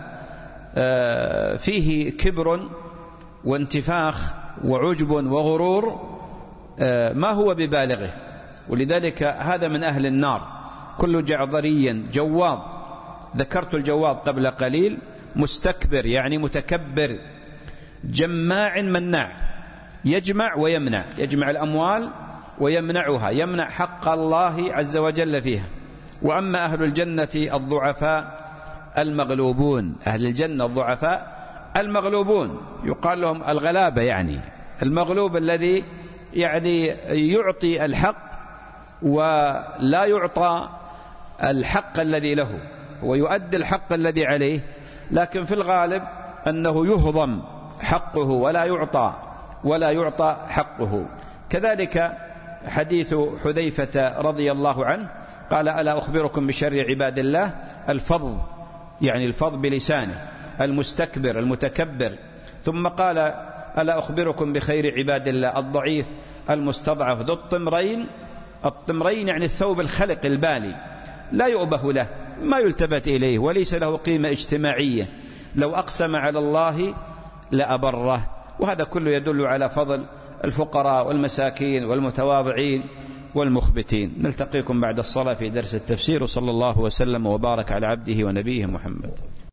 فيه كبر وانتفاخ وعجب وغرور ما هو ببالغه، ولذلك هذا من أهل النار. كل جعظري جواظ، ذكرت الجواظ قبل قليل، مستكبر يعني متكبر، جماع مناع، يجمع ويمنع، يجمع الأموال ويمنعها، يمنع حق الله عز وجل فيها. وأما أهل الجنة الضعفاء المغلوبون، أهل الجنة الضعفاء المغلوبون، يقال لهم الغلابة، يعني المغلوب الذي يعني يعطي الحق ولا يعطى الحق الذي له، ويؤدي الحق الذي عليه، لكن في الغالب أنه يهضم حقه ولا يعطى ولا يعطى حقه. كذلك حديث حذيفة رضي الله عنه قال ألا أخبركم بشر عباد الله؟ الفظ، يعني الفظ بلسانه، المستكبر المتكبر. ثم قال ألا أخبركم بخير عباد الله؟ الضعيف المستضعف ذو الطمرين. الطمرين يعني الثوب الخلق البالي، لا يؤبه له، ما يلتفت إليه، وليس له قيمة اجتماعية، لو أقسم على الله لأبره. وهذا كله يدل على فضل الفقراء والمساكين والمتواضعين والمخبتين. نلتقيكم بعد الصلاة في درس التفسير، وصلى الله وسلم وبارك على عبده ونبيه محمد.